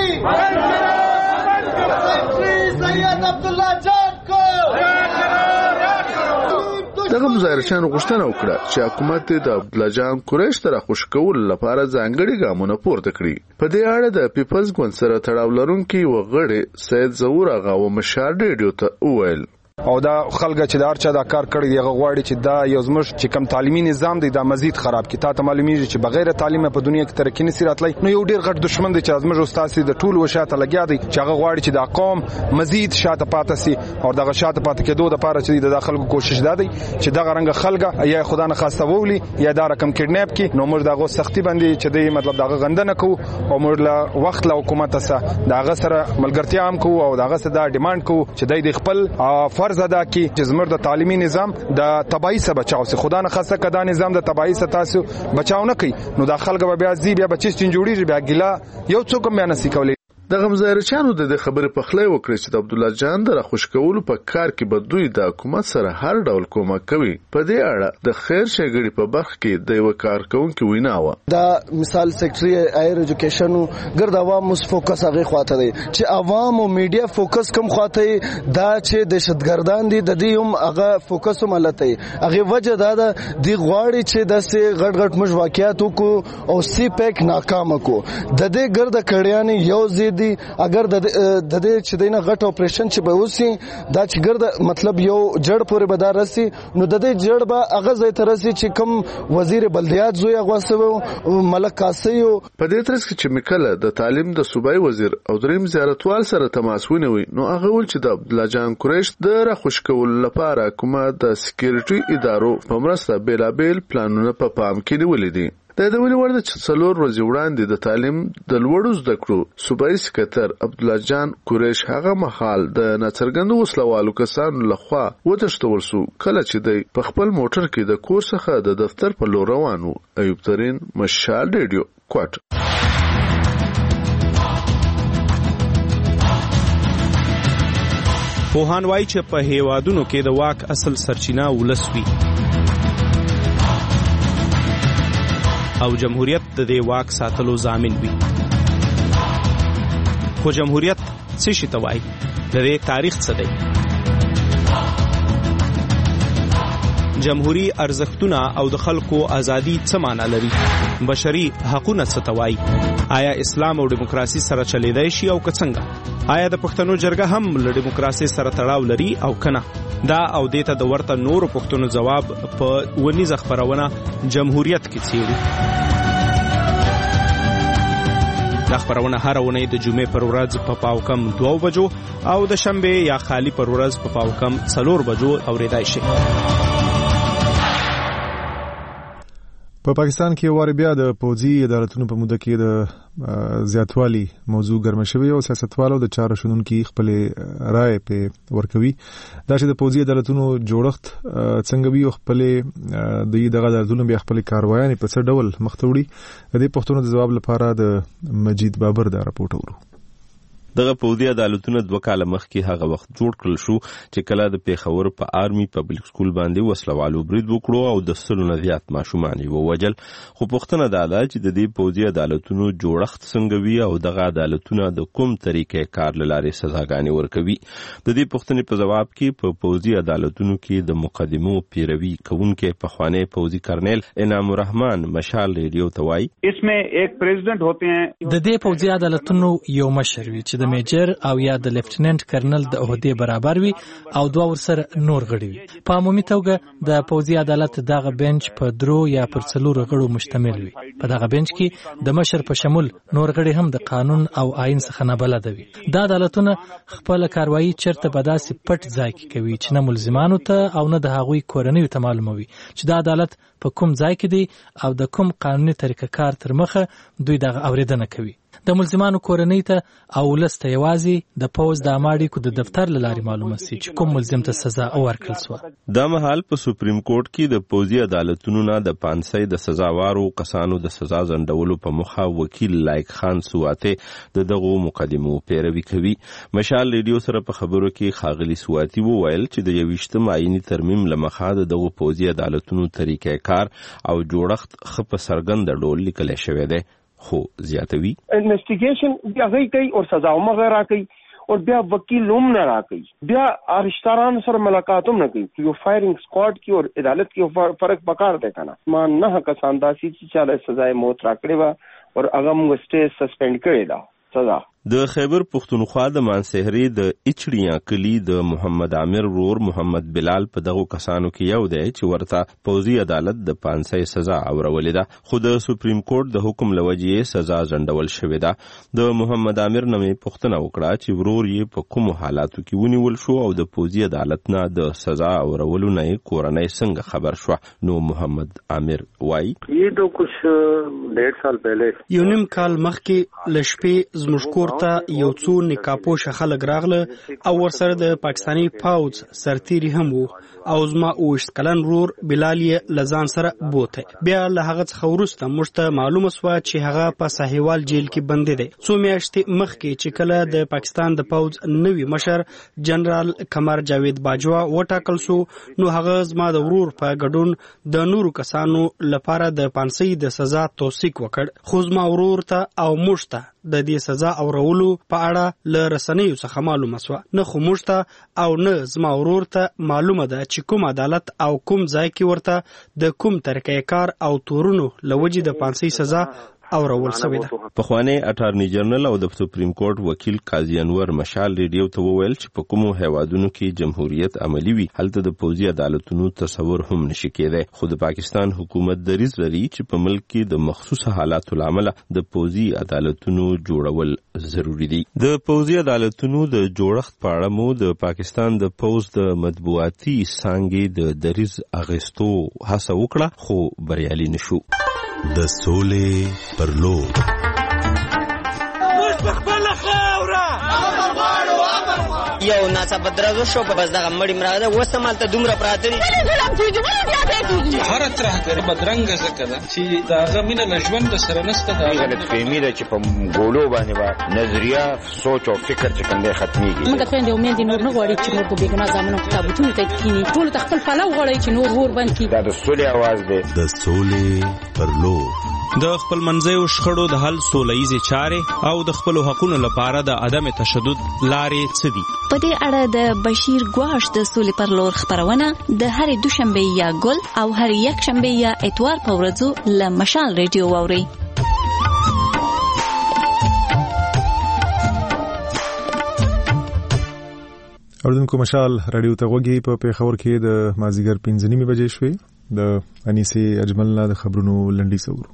دغه مظاهرچیانو غوښتنه وکړه چې حکومت د عبدالله جان قریش ته راخوش کولو لپاره ځانګړي ګامونه پورته کړي. په دې اړه د پیپلز ګوند سره تړاو لرونکي وغړي سید ظهور اغا و مشال ریډیو ته وویل او دا خلګه چې دا ارچا دا کار کړی دی غواړي چې دا یو زموږ چې کم تعلیمي نظام دی دا مزید خراب کی. تا ته معلومیږي چې بغیر تعلیم په دنیا کې ترقی نشي راتلی. نو یو ډیر غټ دښمن دی چې زموږ استاد د ټول وشاته لګیا دی چې هغه غواړي چې دا قوم مزید شاته پاتې سي او دغه شاته پاتې کېدو لپاره چې د خلکو کوشش دی چې دغه رنګ خلګه یا خدا نه خواسته وولي یا دا رقم کډنیپ کی. نو موږ دغه سختي باندې چې دی مطلب دغه غندنه کوو او موږ له وخت له حکومت سره دغه سره ملګرتیا هم کوو او دغه سره دا ډیماند کوو چې د خپل فرض ادا کړي زمر د تعلیمي نظام د تبعی څخه بچاو سي. خدا نه خاصه کدا نظام د تبعی څخه تاسو بچاو نه کوي نو د خلک بیا زی بیا بچی چنجوړي بیا ګلا یو څوک هم نه سي کولی. دغه مظاهرچیانو د خبرې په خله وکړه چې د عبد الله جان د راخوش کولو په کار کې به دوی د حکومت سره هر ډول کومک کوي. په دې اړه د خیر ښېګړې په برخه کې د یو کارکونکو وینا و. دا مثال سیکریټري ایر ایجوکیشن ګرد عوام مس فوکس هغه خواته دی چې عوام او میډیا فوکس کم خواته دا چې دهشتګردان دي د دې هم هغه فوکس هم لته هغه وجه دا ده دی غواړي چې د سه غټ غټ مش واقعیاتو کو او سی پیک ناکام کو د دې ګرد کړیان یو زی دي اگر د دې چې دینه غټ اپریشن چې به وسی دا چې ګرد مطلب یو جړ پورې بدار راسي نو د دې جړ به هغه ځای ته راسي چې کوم وزیر بلدیات زوی غوسو ملک قاسیو. په دې ترڅ کې چې مکله د تعلیم د صوبایي وزیر او دریم زیارتوال سره تماس ونیوي نو هغه ول چې د عبدالله جان قریش د راخوش کولو لپاره کومه د سکیورټي ادارو په مرسته بیلابل پلانونه په پام کې نیولې دي. د دې ولې ورته چې څلور ورځې وړاندې د تعلیم د لوړو زده کړو صوبایي سکتر عبدالله جان قریش هغه مهال د ناڅرګندو وسلوالو کسانو لخوا وتښتول شو کله چې د په خپل موټر کې د کور څخه د دفتر په لور روان وو. ایوب ترین، مشال ریډیو، کوټ. پوهان وایي چې په هیوادونو کې د واک اصل سرچینه ولس وي او جمهوریت د دې واک ساتلو ضامن وي. خو جمهوریت څه شي ته وایي؟ د دې تاریخ څه دی؟ جمهوری ارزښتونه او د خلکو ازادي څه معنا لري؟ بشري حقوقونه څه ته وایي؟ آیا اسلام او دیموکراسي سره چلیدای شي او که څنګه؟ آیا د پښتنو جرګه هم له دیموکراسي سره تړاو لري او کنه؟ دا او دیته د ورته نورو پښتنو جواب په ونیزه خبرونه جمهوریت کې څیړي. دا خبرونه هر ونې د جمعې پر ورځ په پاو کم دوه بجو او د شنبه یا خالی پر ورځ په پاو کم څلور بجو اوریدای شي. په پاکستان کې واره بیا د پوځي ادارتونو په موده کې د زیاتوالي موضوع ګرمه شوې او سیاستوالو د چارو شنونکي خپل رائے په ورکوي. دا چې د پوځي ادارتونو جوړښت څنګه وي او خپل د دغه ادارتونو بیا خپل کاروایي په څه ډول مخته وړي، د دې پوښتنو د جواب لپاره د مجید بابر دا راپورټ ورو. دغه پوځي عدالتونه دوه کاله مخکې هغه وخت جوړ کړل شو چې کله د پیښور په آرمي پبلک سکول باندې وسلوالو برید وکړو او د سلو نه زیات ماشومان یې ووجل. خو پوښتنه دا ده چې د دې پوځي عدالتونو جوړښت څنګه وي او دغه عدالتونه د کوم طریقې کار له لارې سزاګانې ورکوي. د دې پوښتنې په جواب کې په پوځي عدالتونو کې د مقدمو پیروي کوونکي پخوانی پوځي کرنیل انعام الرحمن مشال ریډیو ته وایي اسمه یک پریزیدنت ہوتے ہیں. د دې پوځي عدالتونو یو مشر وي چې د میجر او یا د لیفټیننټ کرنل د عہدې برابر وي او دوه ورسره نور غړي وي. په عمومي توګه د پوځي عدالت دغه بنچ په درو یا پر څلورو غړو مشتمل وي. په دغه بنچ کې د مشر په شمول نور غړي هم د قانون او آئین څخه نه بلد وي. دا عدالتونه خپل کاروایی چرته په داسې پټ ځای کې کوي چې نه ملزمانو ته او نه د هغوی کورنیو ته معلوموي چې دا عدالت په کوم ځای کې دی او د کوم قانوني طریقه کار تر مخه دوی دغه اوریدنه کوي. د ملزمانو کورنۍ ته او ولسته یوازې د پوز د اماړي کو د دفتر لاري معلومه سي چې کوم ملزم ته سزا ورکړل سو. دا مهال په سپریم کورټ کې د پوځي عدالتونو نه د پانسۍ د سزاوارو کسانو د سزا ځنډولو په مخه وکیل لایق خان سواته د دغه مقدمو پیروي کوي. مشال ریډیو سره په خبرو کې خاغلی سواتی وویل چې د یوشتم آئینی ترمیم لمخه د دغه پوځي عدالتونو طریقې کار او جوړښت خپ سرګند ډول لیکل شوی دی. خو زیاتوي انویسټیګیشن بیا غي کوي او سزا هم غیر کوي او بیا وکیل هم نه راکوي، بیا ارشتاران سره ملاقات هم نه کوي. یو فایرینګ سکواډ کی او عدالت کې فرق پکار دی کنه. ما نه کسان داسي چې چاله سزا موت راکړي وا او هغه موږ سټې سسپند کړی دا سزا. د خیبر پختونخوا د مانسهري د اچړیا کلی د محمد عامر ورور محمد بلال په دغه کسانو کې یو دی چې ورته پوځي عدالت د پانسۍ سزا اورولې ده، خو د سپریم کورټ د حکم لوجې سزا ځنډول شوې ده. د محمد عامر نومې پوښتنه وکړه چې ورور یې په کوم حالاتو کې ونیول شو او د پوځي عدالت نه د سزا اورولو نه کورنۍ څنګه خبر شو. نو محمد عامر وایي یہ تو کچھ ډېر سال پہلے یو نیم کال مخکې لشپې زموږ کور ته یو څو نکاپوش خلک راغله او ورسره د پاکستانی پاوز سرتیری هم وو او زما اوشت کلن رور بلال یې لزان سره بوته. بیا له هغه څخه وروسته موږ ته معلومه سوه چې هغه په ساحیوال جیل کې بندي دی. څو میاشتې مخکې چې کله د پاکستان د پاوز نوی مشر جنرال قمر جاوید باجوا وټاکل شو نو هغه زما د ورور په ګډون د نورو کسانو لپاره د پانسۍ د سزا توثیق وکړ. خو زما ورور ته او موږ ته د دې سزا اورولو په اړه له رسنیو څخه معلومه سوه. نه خو موږ ته او نه زما ورور ته معلومه ده چې کوم عدالت او کوم ځای کې ورته د کوم طریقې کار او تورونو لوجې د پانسۍ سزا اورول شوې ده. پخوانی اټارنی جنرال او د سپریم کورټ وکیل قاضي انور مشال ریډیو ته وویل چې په کومو هیوادونو کې جمهوریت عملی وي هلته د پوځي عدالتونو تصور هم نشي کېدای. خو د پاکستان حکومت دریځ لري چې په ملک کې د مخصوص حالاتو لامل د پوځي عدالتونو جوړول ضروری دي. د پوځي عدالتونو د جوړښت په اړه مو د پاکستان د پوز د مطبوعاتي څانګې د دریځ اغستو هڅه وکړه خو بریالي نشو. د سولې پر لور. یو ناڅاپه درزو شو په بس دغه مړی مراده وسه مالته دومره پراته دي هر ترهګر بدرنګ زکه ده چې داغه مینه له ژوند سره نسته. دا غلط فهمي ده چې په ګولو باندې با نظریه سوچ او فکر چې کوم دی ختميږي. موږ خويندې امید نور نه غواړي چې نور په بیګنا زمانو کتابونه ته کینی ټول تخپل فلو غواړي چې نور ور باندې دا د سولې आवाज دی. د سولې پر لور. د خپل منځیو شخړو د حل سولهییزې چارې او د خپلو حقونو لپاره د عدم تشدد لارې څه دي؟ په دې اړه د بشیر ګواش د سولې پر لور خبرونه د هرې دوشنبه یا ګل او هرې یک شنبه یا اتوار په ورځو له مشال ریډیو واورئ. اوردونکو مشال رادیو ته غوږی په پیښور کې د مازیګر پنځه نیمې بجې شوې. د انیسې اجمل نه د خبرونو لنډی څورو.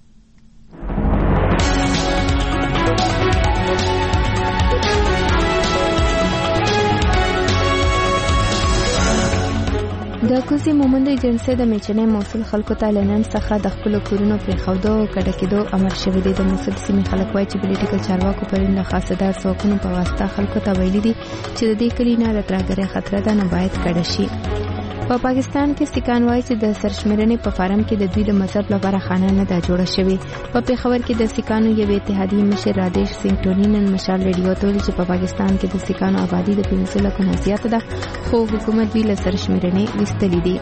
د کوزي مومند ایجنسی د میچنې موصل خلکو ته لنن څخه د خپل کورونو پرې خودو کډه کېدو امر شوی دی. د موصل سیمې خلک وایي چې پولیټیکل چارواکو پرند خاصدار څوکونو په واسطه خلکو ته ویلي دي چې د دې کلی نه راتراګره خطر ده نه باید کډه شي. په پاکستان کې سکان وایي چې د سرشمېرنې په فارم کې د دوی د مذهب لپاره خانه نه دا جوړه شوې. په پیښور کې د سکانو یو اتحادیې مشر رادیش سنگ ټونی نن مشال ریډیو ته ویل چې په پاکستان کې د سکانو آبادی د پنځه لکو نه زیاته ده خو حکومت دوی له سرشمېرنې ویستلې دي.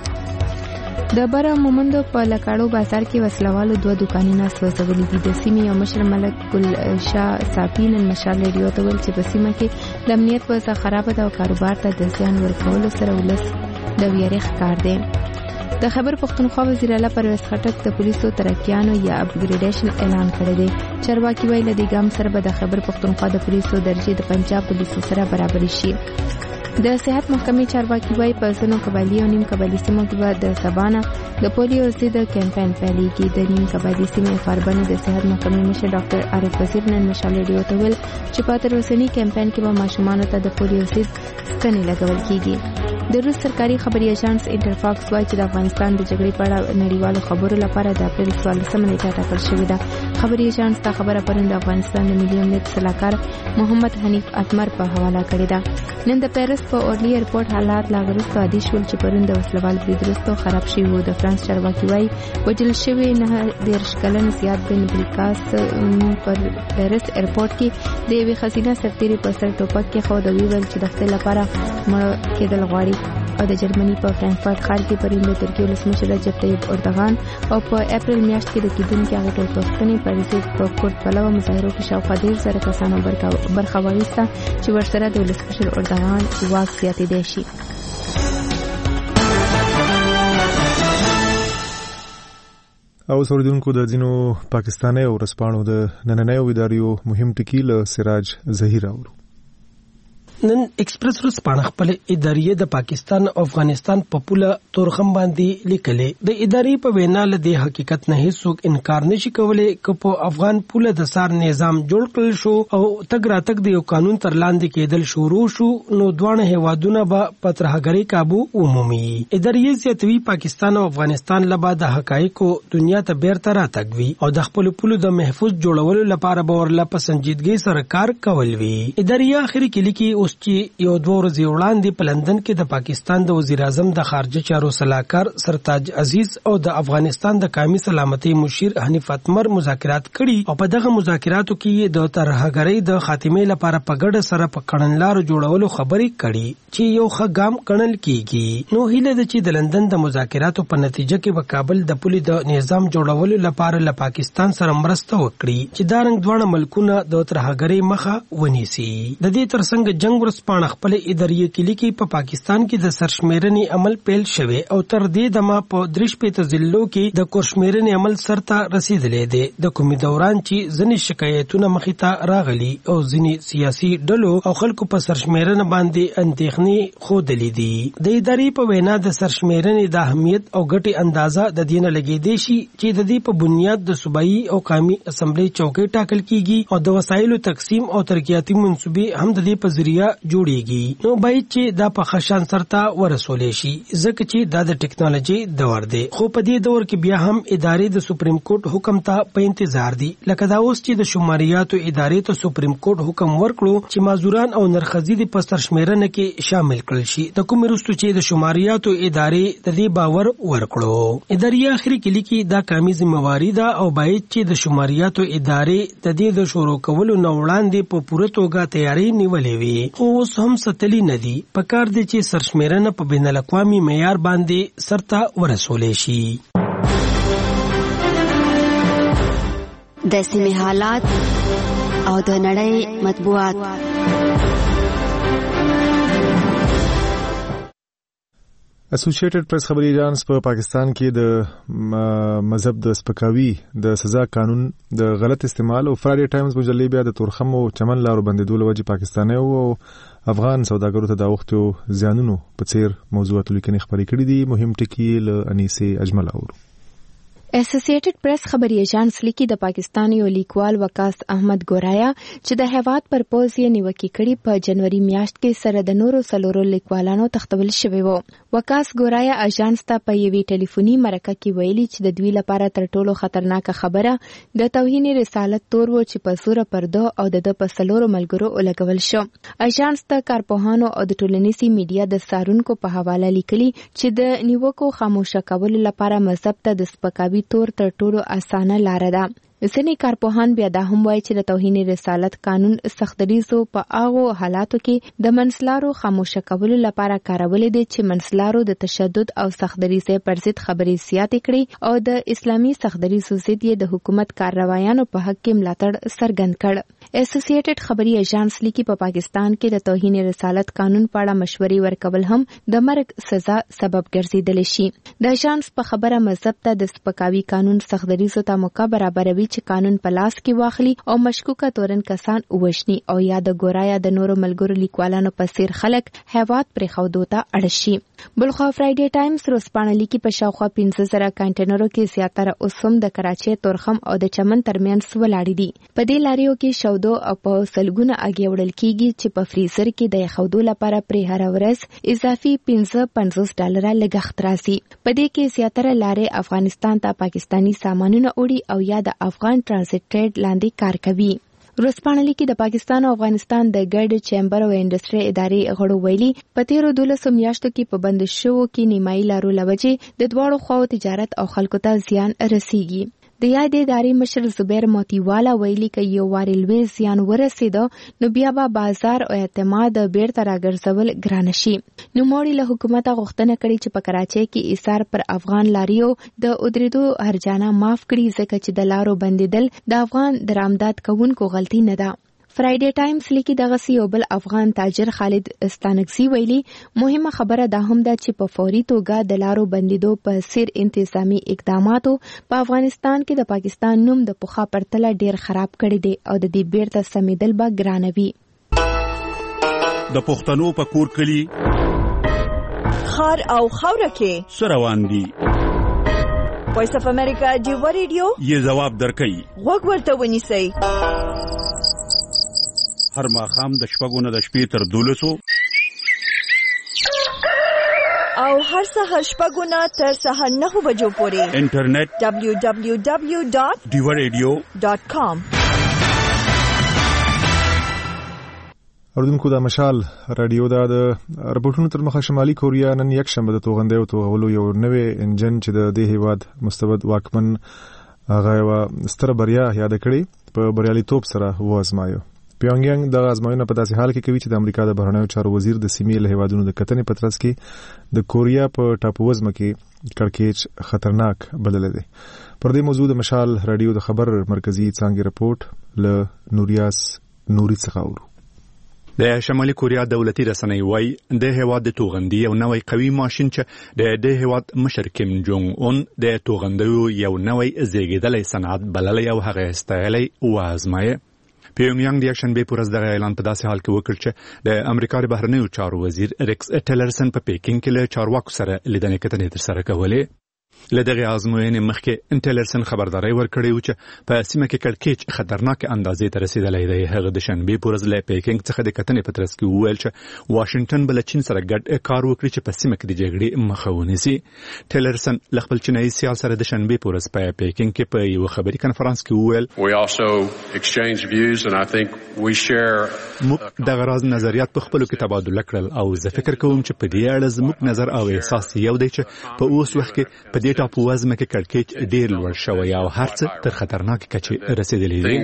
د بره مومندو په لکاړو بازار کې وسلوالو دوه دوکانونه سوځولي دي. د سیمې یو مشر ملک ګل شاه صافی نن مشال ریډیو ته ویل چې په سیمه کې د امنیت وضع خرابه ده او کاروبار ته د زیان ورکولو سره ولس د ویریخ کار دی. د خیبر پښتونخوا وزیر اعلی پرویز خټک د پولیسو ترقیانو یا اپګریډیشن اعلان کړی دی. چارواکي ویل د ګام سره به د خیبر پښتونخوا د پولیسو درجه د پنجاب پولیسو سره برابر شي. د صحت محکمې چارواکي وایي په ځینو قبایلي او نیم قبایلي سیمو کې به د سبانه د پولیو ضد کمپاین پیلېږي. د نیم قبایلي سیمې فاربن د صحت محکمې مشر ډاکټر عارف وزیر نن مشال ریډیو ته ویل چې په تر اوسني کمپاین کې به ماشومانو ته د پولیو ضد ستنې لګول کیږي. د روس سرکاري خبري ایجنس انټرفاکس وایي چې د افغانستان د جګړې په اړه نړیوالو خبرو لپاره د اپریل څوارلسمه نیټه ټاکل شوې ده. خبري ایجنس دا خبره پرون د افغانستان د ملي امنیت سلاکار محمد حنیف اتمر په حواله کړې ده. نن د پیرس په اورلی ایرپورټ حالات لا وروسته عادي شول چې پرون د وسلوال برید وروسته خراب شوي وو. د فرانس چارواکي وایي وژل شوي نه دېرش کلن زیات بن بلکاس پر پیرس ایرپورټ کې د یوې ښځینه سرتیري په سر ټوپک کې خو د ویل چې د خپل لپاره مړ کېدل غواړي. او د جرمني په فرانکفورت ښار کې پرون د ترکیې ولسمشر رجب طیب اردوغان او په اپریل میاشت کې د کېدونکي هغه ټول پښتنې پالیسي په کوټ پلوه مظاهرو کې شاوخوا ډېر زره کسانو برخه واخیسته چې ورسره د ولسمشر اردوغان واک زیاتېدی شي. او اوریدونکو د ځینو پاکستاني او ورځپاڼو د نننیو اداریو مهم ټکي له سراج ظهیر اورو. نن ایکسپریس ورځپاڼه خپل ادارې د پاکستان او افغانستان په پوله تورخم باندې لیکلې. د ادارې په وینا له دې حقیقت نه هیڅوک انکار نشي کولای چې په افغان پوله د سار نظام جوړ کړل شو او تګ راتګ د یو قانون تر لاندې کېدل شروع شو نو دوه هیوادونه به په ترهګرۍ قابو ومومي. ادارې زیاتوي پاکستان او افغانستان لبا د حقایقو دنیا ته بیرته راتګوي او د خپل پوله د محفوظ جوړولو لپاره به ورله په سنجیدګۍ سره کار کول وي. ادارې اخر کې لیکي چې یو دوه ورځې وړاندې په لندن کې د پاکستان د وزیر اعظم د خارجه چارو سلاکار سرتاج عزیز او د افغانستان د قومي سلامتۍ مشیر حنیف اتمر مذاکرات کړي او په دغه مذاکراتو کې د ترهګرۍ د خاتمې لپاره په ګډه سره په کړنلارو جوړولو خبرې کړي چې یو ښه ګام ګڼل کیږي. نو هیله ده چې د لندن د مذاکراتو په نتیجه کې به کابل د پولي د نظام جوړولو لپاره له پاکستان سره مرسته وکړي چې دا رنګ دواړه ملکونه د ترهګرۍ مخه ونیسي. د دې ترڅنګ جنگ ورځپاڼه خپل ادارې کې لیکي په پاکستان کې د سرشمیرنې عمل پیل شوی او تر دې دمه په درش په ضلعو کې د کورشمیرنې عمل سرته رسیدلې دی. د کومي دوران چې ځنې شکایتونه مخې ته راغلي او ځنې سیاسي ډلو او خلکو په سرشمیرنه باندې اندېښنې ښودلې دي. د ادارې په وینا د سرشمیرنې د اهمیت او ګټې اندازه د دې نه لګېدی شي چې د دې په بنیاد د صوبایي او قومي اسمبلی چوکۍ ټاکل کیږي او د وسایلو تقسیم او ترقیاتي منصوبې هم د دې په ذریعہ جوړیږي نو باید چې دا په خشان سرته ورسولې شي ځکه چې دا د ټیکنالوژي دور دی خو په دې دور کې بیا هم ادارې د سپریم کورټ حکم ته په انتظار دي لکه دا اوس چې د شماریاتو ادارې ته سپریم کورټ حکم ورکړو چې مازوران او نرخزي د پستر شمیرنه کې شامل کړل شي د کوم رستو چې د شماریاتو ادارې د دې باور ورکړو ادارې اخري کې لیکي دا کامي ذمہواری ده او باید چې د شماریاتو ادارې د دې د شروع کولو نو وړاندې په پوره توګه تیاری نیولې وي خو اوس هم ستلی ندي په کار دي چې سرشمیرنه په بین الاقوامي معیار باندې سرته ورسولې شي د سیمې حالات او د نړۍ مطبوعات اسوسییټډ پریس خبري ایجنس په پاکستان کې د مذهب د سپکاوي د سزا قانون د غلط استعمال او فرایډي ټایمز مجلې بیا د تورخم او چمن لارو بندیدو لوجه پاکستاني او افغان سوداګرو ته د وختو زیانونو په څیر موضوعات لیکنې خبرې کړې دي مهم ټکی له انیسه اجمل اورو اسوسییټډ پریس خبري ایجنس لیکي د پاکستاني لیکوال وقاص احمد ګورایا چې د هیواد پر پوز یې نیوکه کړې په جنوري میاشت کې سره د نورو سلورو لیکوالانو تختول شوی وو وقاص ګورایا ایجنس ته په یوې ټلیفوني مرکه کې ویلي چې د دوی لپاره تر ټولو خطرناک خبره د توهین رسالت تور وو چې په سوره پرده او د په سلورو ملګرو ولګول شو ایجنس ته کارپوهانو او د ټولنیزي میډیا د سارونکو په حواله لیکلي چې د نیوکو خاموشه کولو لپاره مذهب ته د سپکاوي تور تر ټولو اسانه لار ده ځینې کارپوهان بیا دا هم وایي چې د توهین رسالت قانون سختدریزو په هغو حالاتو کې د منځلارو خاموشه کولو لپاره کارول دي چې منځلارو د تشدد او سختدریزۍ پر ضد خبرې زیاتې کړي او د اسلامي سختدریزو ضد یې د حکومت کاروایانو په حق کې ملاتړ څرګند کړ اسوسییټډ خبري ایجنس لیکي په پاکستان کې د توهین رسالت قانون په اړه مشورې ورکول هم د مرګ سزا سبب ګرځیدل شي د ایجنس په خبره مذهب ته د سپکاوي قانون سختدریزو ته موقع برابروي چې قانون په لاس کې واخلي او مشکوکه تورن کسان وښني او یا د ګورایا د نورو ملګرو لیکوالانو په څیر خلک هیواد پرې خودو ته اړ شي بلخوا فرایډي ټایمز روسپانه لیکي په شاوخوا پنځه زره کانټینرو کې زیاتره اوسم د کراچۍ تورخم او د چمن ترمنځ ولاړ دي په دې لاریو کې شودو او په سلګونه اګي وړل کیږي چې په فریزر کې د خودو لپاره پرې هر ورځ اضافي پنځه پنځوس ډالر لګښت راځي په دې کې زیاتره لارې افغانستان ته پاکستانی سامانونه وړي او یا د افغان ټرانزیټ ټریډ لاندې کار کوي روسپانلی کې د پاکستان او افغانستان د ګډ چیمبر او انډستری ادارې غړو ویلي په تیرو دولسو میاشتو کې په بند شوو کې نیمایي لارو لوجې د دواړو خواو تجارت او خلکو ته زیان رسیږي د یادې ادارې مشر زبیر موتیوالا ویلي چې یو واري لوی زیان ورسېده نو بیا به بازار او اعتماد بیرته راګرځول ګران شي نو موړي له حکومت غوښتنه کړې چې په کراچۍ کې ایثار پر افغان لاریو د ادریدو هرجانه معاف کړي ځکه چې د لارو بندیدل د افغان درآمدات کوونکو غلطي نه ده فرایډي ټایمز لیکي دغه یو بل افغان تاجر خالد استانکزي ویلي مهمه خبره دا هم ده چې په فوري توګه د لارو بندیدو په سیر انتظامی اقداماتو په افغانستان کې د پاکستان نوم د پخوا پرتله ډیر خراب کړی دی او د دې بیرته سمیدل به ګرانوي د پښتنو په کور کلی خار او خوره کې سروان دي وایس اف امریکا دیو ریډیو یې جواب درکړي وګ ورته ونیسئ هر ماښام د شپږو نه د شپې تر دولسو او هر سهار شپږو نه تر سهار نهو بجو پورې انټرنیټ دبلیو دبلیو دبلیو ډاٹ دیو ریډیو ډاٹ کام اوردونکو د مشال رادیو دا د رپورټونو تر مخه شمالي کوریا نن یک شنبه د توغندې او توغولو یو نوې انجن چې د دې هیواد مستبد واکمن هغه ستر بریا یاد کړي په بریالیتوب سره وازمایو پیونګیانګ د ازموینې په داسې حال کې کوي چې د امریکا د بهرنیو چارو وزیر د سیمې له هیوادونو د کتنې په ترڅ کې د کوریا په ټاپووزمه کې کړکېچ خطرناک بلل دي پر دې موضوع د مشال رادیو د خبر مرکزی څنګه رپورټ له نوریاس نوري څخه اورو د شمالي کوریا دولتي رسنۍ وايي د هیواد د توغندي یو نوې قوي ماشين چې د د هیواد مشر کیم جونګ اون د توغندیو یو نوې زیږیدلې صنعت بللې او هغه استایلې وازمایي پیونګیانګ د شنبه پر ورځ د اعلان په داسې حال کې وکړ چې د امریکا د بهرنیو چارو وزیر ریکس ټیلرسن په پیکینګ کې له چارواکو سره لیدنې کتنې ترسره کولې له دغه ازموینې مخکې انټیلرسن خبرداري ورکړې و چې په سیمه کې کړکېچ خطرناک اندازې ته رسیدلی دی. هغه د شنبې په ورځ له پیکینګ څخه د کتنې په ترڅ کې وویل چې واشنگټن به له چین سره ګډ کار وکړي چې په سیمه کې د جګړې مخه ونیسي. ټیلرسن له خپل چینایي سیال سره د شنبې په ورځ په پیکینګ کې په یو خبري کنفرانس کې وویل موږ دغه راز نظریات په خپلو کې تبادله کړل او زه فکر کوم چې په دې اړه زموږ نظر او احساس یو دی چې په اوس وخت کې په دې ټاپو وزمه کې کړکېچ ډېر لوړ شوی او هر څه تر خطرناک کچې رسیدلی دي.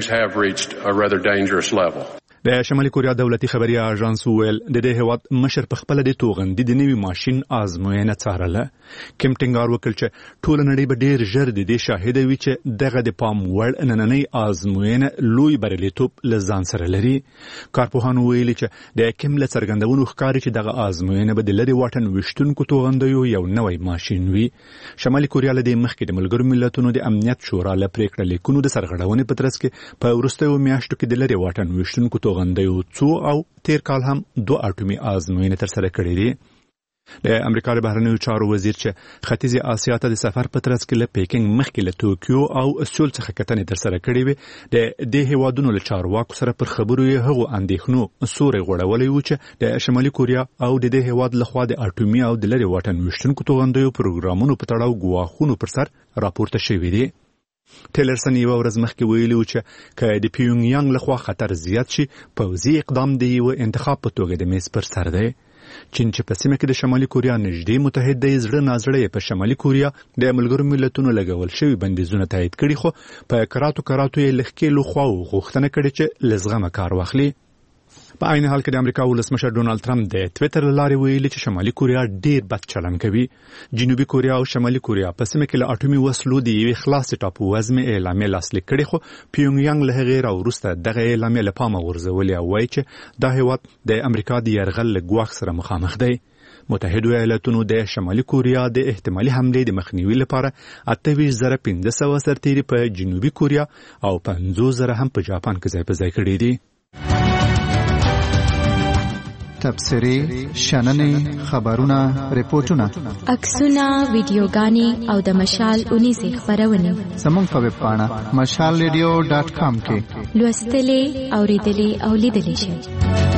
د شمالي کوریا دولتي خبري اژانس ویل د دې هیواد مشر په خپل د توغندي د نوي ماشين آزموینه څارله. کیم ټینګار وکړ چې ټول نړۍ به ډېر ژر د دې شاهد وي چې دغه د پام وړ نننۍ آزموینه لوی بریالیتوب له ځان سره لري. کارپوهانو ویلي چې د کیم له څرګندونو ښکاري چې دغه آزموینه به د لري واټن وشتونکو توغندیو یو نوی ماشين وي. شمالي کوریا له دې مخکې د ملګرو ملتونو د امنیت شورا له پریکړې لیکونو د سرغړونې په ترڅ کې په وروستیو میاشتو کې د لري واټن وشتونکو توغندیو څو او تیر کال هم دوه اټومي آزموینې ترسره کړې دي. د امریکا د بهرنیو چارو وزیر چې ختیځې آسیا ته د سفر په ترڅ کې له پیکینګ مخکې له توکیو او سول څخه کتنې ترسره کړې وې د دې هیوادونو له چارواکو سره پر خبرو یې هغو اندېښنو سوري غوړولی و چې د شمالي کوریا او د دې هیواد لخوا د اټومي او د لرې واټن ویشتونکو توغندیو پروګرامونو په تړاو ګواښونو پر سر راپورته شوي دي. ټیلرسن یو ورځ مخکې ویلي و چې که د پیونګ یانګ لخوا خطر زیات شي پوځي اقدام د یو انتخاب په توګه د میز پر سر دی. چین چې په سیمه کې د شمالي کوریا نږدې متحد دی زړه نازړه په شمالي کوریا د ملګرو ملتونو لګول شوی بندیزونه تایید کړي خو په کراتو کراتو یې لخکې لخوا غوښتنه کړې چې لزغمه کار واخلي. په عین حال کې د امریکا ولسمشر ډونالد ټرمپ د ټوئیټر له لارې ویلي چې شمالي کوریا ډېر بد چلند کوي. جنوبي کوریا او شمالي کوریا په سیمه کې له اټومي وسلو د یوې خلاصې ټاپو وزمې اعلامیه لاسلیک کړې خو پیونګ یانګ له هغې راوروسته دغه اعلامیه له پامه غورځولې او وایي چې دا هیواد د امریکا د یرغل له ګواښ سره مخامخ دی. متحدو ایالاتونو د شمالي کوریا د احتمالي حملې د مخنیوي لپاره اته ویشت زره پنځه سوه سرتیري په جنوبي کوریا او پنځوس زره هم په جاپان کې ځای په ځای کړي دي. تبصرې، شننې، خبرونه، ریپورتونه، عکسونه، ویډیوګانې او د مشال اونیزې خبرونه زموږ په ویب پاڼه مشال ریډیو ډاټ کام کې لوستلې، اوریدلې او لیدلې شئ.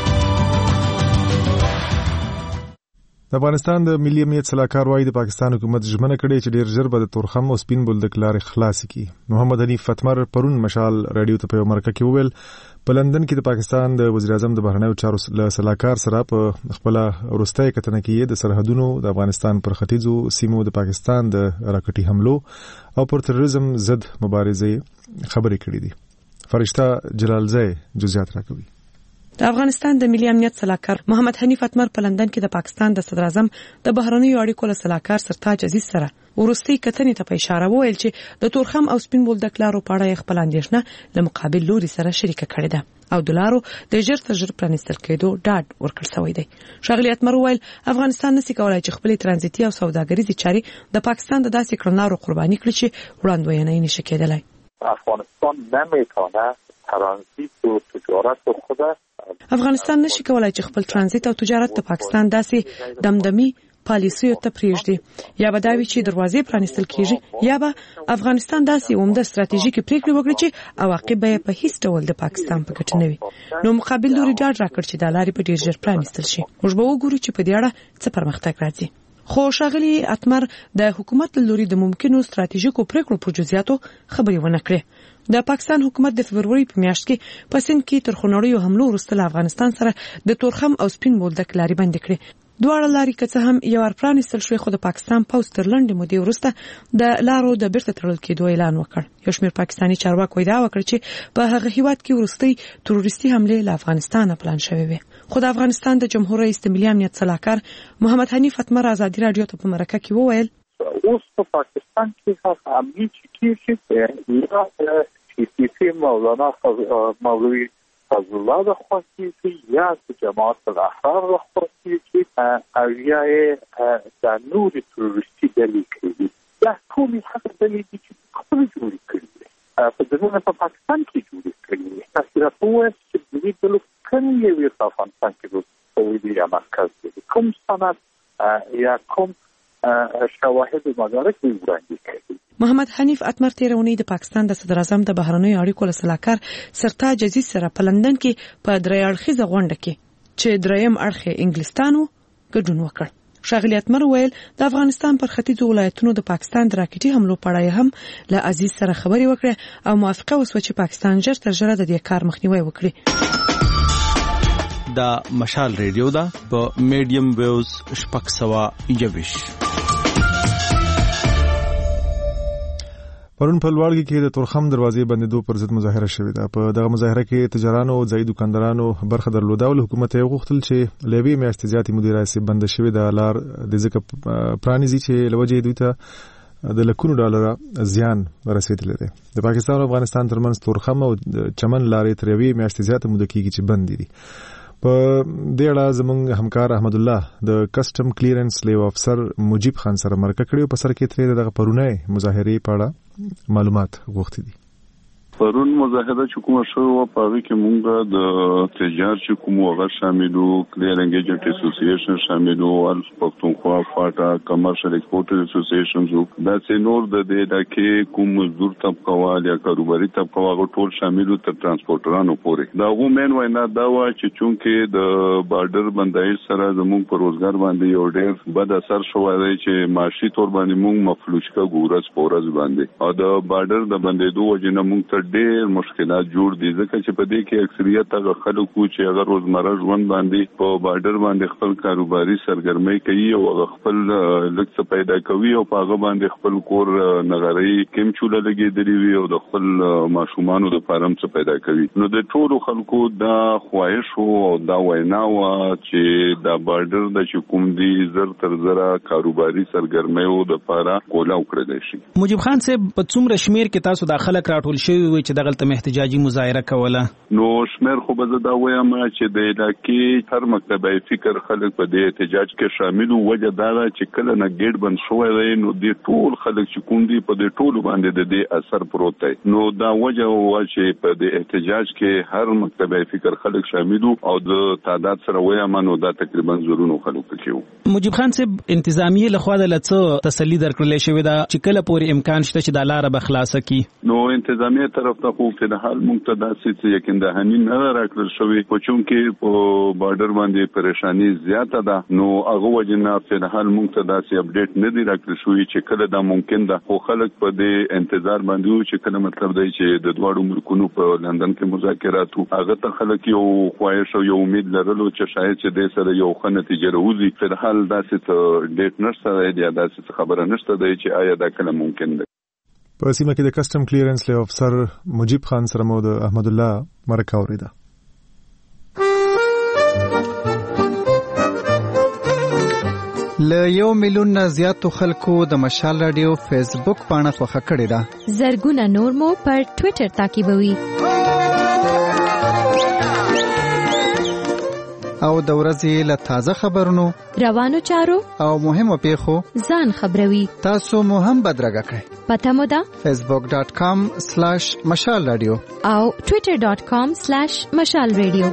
د افغانستان د ملي امنیت صلاحکار وايي د پاکستان حکومت ژمنه کړې چې ډیر ژر به د تورخم او سپین بولدک لارې خلاص کړي. محمد حنیف فتمر پرون مشال رادیو ته په یو مرکه کې وویل په لندن کې د پاکستان د وزیر اعظم د بهرنیو چارو صلاحکار سره په خپل وروستۍ کتنه کې د سرحدونو د افغانستان پر ختیځو سیمو د پاکستان د راکټي حملو او پر تروریزم ضد مبارزې خبرې کړې دي. فرشته جلالزی جزئیات راکوي. د افغانستان د ملي امنیت صلاحکار محمد حنیف فتمر په لندن کې د پاکستان د صدر اعظم د بهرنیو اړیکو له صلاحکار سرتاج عزیز سره ورستي کتنې ته په اشاره وویل چې د تورخم او سپین بولدک لارو په اړه خپل اندېښنه له مقابل لوري سره شریکه کړې ده او د لارو د ژر تر ژر پرانیستل کېدو ډاډ ورکړ شوی دی. ښاغلي اتمر وویل افغانستان نشي کولای چې خپل ترانزیتي او سوداګریزي چارې د پاکستان د داسې کړنلارو قرباني کړي چې وړاندوینه یې نشي کېدلای. افغانستان نمیتونه ترانزیت و تجارت خود افغانستان نشي کولای چې خپل ترانزیت او تجارت د پاکستان داسې دمدمي پالیسیو ته پریږدي یا به دا وي چې دروازې پرانیستل کیږي یا به افغانستان داسې عمده ستراتیژیکي پریکړې وکړي چې عواقب یې په هیڅ ډول د پاکستان په ګټه نه وي. نو مقابل لوري ډاډ راکړ چې د لارې په ډیر ژر پرانیستل شي. موږ به وګورو چې په دې اړه څه پرمختګ راځي. خو ښاغلي اتمر د حکومت له لوري د ممکنو ستراتیژیکو پریکړو په جزئیاتو خبرې ونه کړې. د پاکستان حکومت د فبروري په میاشت کې په سند کې تر خونړیو حملو وروسته له افغانستان سره د تورخم او سپین بولدک لارې بندې کړې. دواړه لارې که څه هم یو ور پرانیستل شوې خو د پاکستان پوځ تر لنډې مودې وروسته د لارو د بیرته تړل کېدو اعلان وکړ. یو شمېر پاکستاني چارواکو ادعا وکړه چې په هغه هیواد کې وروستۍ تروریستي حملې له افغانستانه پلان شوې وې. خو د افغانستان د جمهور رئیس د ملي امنیت صلاحکار محمد حنیف فتمر ازادي رادیو ته په مرکه کې وویل اوس په پاکستان کې هغه امنیت چې کیږي سیسی مولانا مولوی فضل الله د خواستی یا جماعت الاحرار د خواستی چې اویای د نور تروریستی ډلې کړي دا کومي حق ډلې چې خپل جوړ کړي په دغه په پاکستان کې جوړ کړي تاسو راپور چې د دې ډلو کوم یو افغانستان کې په ویډیو مرکز کې کوم سند یا کوم شواهد مدارک وړاندې کړي. محمد حنیف اتمر تیرونی د پاکستان د صدر اعظم د بهرنیو اړیکو لسلاکار سرتاج عزیز سره په لندن کې په درې اړخیزه غونډه کې چې دریم اړخ انګلستانو ګډون وکړ. ښاغلي اتمر ویل د افغانستان پر ختیځو ولایتونو د پاکستان د راکټي حملو په اړه هم له عزیز سره خبرې وکړه او موافقه وسوه چې پاکستان ژر تر ژره د دې کار مخنیوي وکړي. دا مشال ریډیو دا په میډیم ویوز شپږ سوه یوویش. پرون په لوړګي کې د تورخم دروازې بندیدو پر ضد مظاهره شوې ده. په دغه مظاهره کې تجارانو او ځایي دکاندارانو برخه درلوده او حکومت یې غوښتل چې لوی میاشتې زیاتې مودې راځي بند شوې ده لار د ځکه پرانیزي چې لوجې دوی ته د لکونو ډالر زیان رسیدلی دی. د پاکستان او افغانستان ترمنځ تورخم او چمن لارې تر یوې میاشتې زیاته موده کېږي چې بند دي. په دې اړه زموږ همکار احمد الله د کسټم کلیرنس لیو افسر مجیب خان سره مرکه کړې او په سر کې ترې دغه پرونی مظاهرې په اړه معلومات غوښتي دي. پرون مظاهره چې کومه شوه په هغه کې مونږ د تجار چې کوم هغه شاملو کلیرنګ ایجنټ اسوسییشن شاملو ول پښتونخوا فاټا کمرشل ایکسپورټر اسوسییشن زو دا چې نور د دې دکې کوم مزدور طبقه وال یا کاروباري طبقه هغه ټول شاملو تر ترانسپورټرانو پورې. دا غو مین وینا دا و چې چونکې د بارډر بندای سره زموږ په روزګار باندې یو ډېر بد اثر شوی دی چې معاشي تور باندې مونږ مفلوجکا ګورز پورز باندې او د بارډر د بندیدو وجنه مونږ ډېر مشکلات جوړ دي ځکه چې په دې کې اکثریت هغه خلکو چې هغه روزمره ژوند باندې په بارډر باندې خپل کاروباري سرګرمۍ کوي او هغه خپل لږ څه پیدا کوي او په هغه باندې خپل کور نغري کم چوله لګېدلې وي او د خپل ماشومانو د فارم څه پیدا کوي. نو د ټولو خلکو دا خواهش او دا وینا و چې دا بارډر د کوم دي زر تر زره کاروباري سرګرمۍ او د لپاره کولا وکړل شي. مجيب خان صاحب په څومره شمیر کې تاسو داخله راټول شوی وي چې دغه ته احتجاجي مظاهره کوله؟ نو شمیر خو به دا وایم چې د علاقې هر مکتبه فکر خلک په دې احتجاج کې شامل وو. وجه دا چې کله نه ګیټ بند شوی دی نو د ټول خلک چې کوم دي په دې ټولو باندې د دې اثر پروت دی. نو دا وجه و چې په دې احتجاج کې هر مکتبه فکر خلک شامل وو او د تعداد سره وایم نو دا تقریبا زرونو خلک کې وو. مجيب خان صاحب انتظامیه لخوا د لڅ تسلی درکړل شوې ده چې کله پورې امکان شته چې د لار به خلاصه کی؟ نو انتظامیه طرف ته خو په حال مونږ ته داسې یقین دهانی نه راکړل شوی خو چونکې په بارډر باندې پریشانی زیاته ده نو هغه وجنه په حال مونږ ته داسې اپډیټ نه دی راکړل شوی چې کله دا ممکن ده. خو خلک په دې انتظار باندې وو چې کله مطلب دی چې د دوه ملکونو په لندن کې مذاکرات هغه ته خلک یو خواهش او یو امید لرلو چې شاید چې د سره یو ښه نتیجه راوځي. په حال داسې ډیټ نشته دی یا داسې خبره نشته دی چې آیا دا کله ممکن ده. په سیمه کې د کسټم کلیرنس لیو افسر مجیب خان سره مو د احمد الله مرکه اوریده. له یو میلیون نه زیاتو خلکو د مشال رادیو فیسبوک پاڼه خوښه کړې ده. زرګونه نور مو پر ټوئیټر تعقیبوي او د ورځې له تازه خبرونو روانو چارو او مهمو پیښو ځان خبروي. تاسو مو هم بدرګه کړئ. پته مو ده facebook dot com slash مشال رادیو او twitter dot com slash مشال رادیو.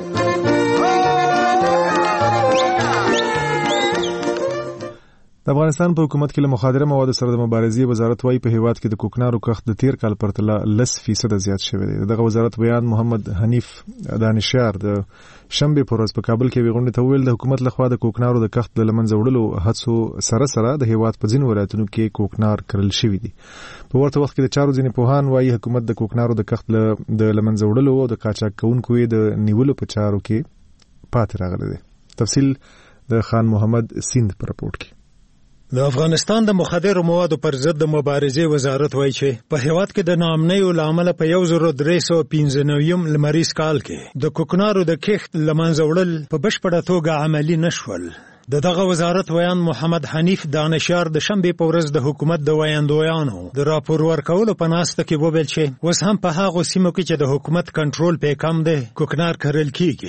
د افغانستان په حکومت کې له مخدره موادو سره د مبارزې وزارت وايي په هیواد کې د کوکنارو کښت د تیر کال پرتله لس فیصد زیات شوی دی. دغه وزارت بیان محمد حنیف دانشیار د شنبه په ورځ په کابل کې ویغونډه ته ویل د حکومت لخوا د کوکنارو د کښت د لمنځه وړلو هڅو سره سره د هیواد په ځینو ولایتونو کې کوکنار کرل شوی دی. په ورته وخت کې د چارو ځینې پوهان وايي حکومت د کوکنارو د کښت د لمنځه وړلو او د قاچاق کوونکو د نیولو په چارو کې پاتې راغلی دی. تفصیل د خان محمد سیند په راپورټ کې. د افغانستان د مخدرو موادو پر ضد د مبارزې وزارت وایي چې په هیواد کې د ناامنیو لامل په یو زر درې سوه پنځه نوي لمریز کال کې د کوکنارو د کښت لمنځه وړل په بشپړه توګه عملی نشول. د دغه وزارت ویان محمد حنیف دانشیار د شنبه په ورځ د حکومت د ویاندویانو د راپور ورکولو په ناسته کې وویل چې اوس هم په هغو سیمو کې چې د حکومت کنټرول پې کم دی کوکنار کرل کیږي.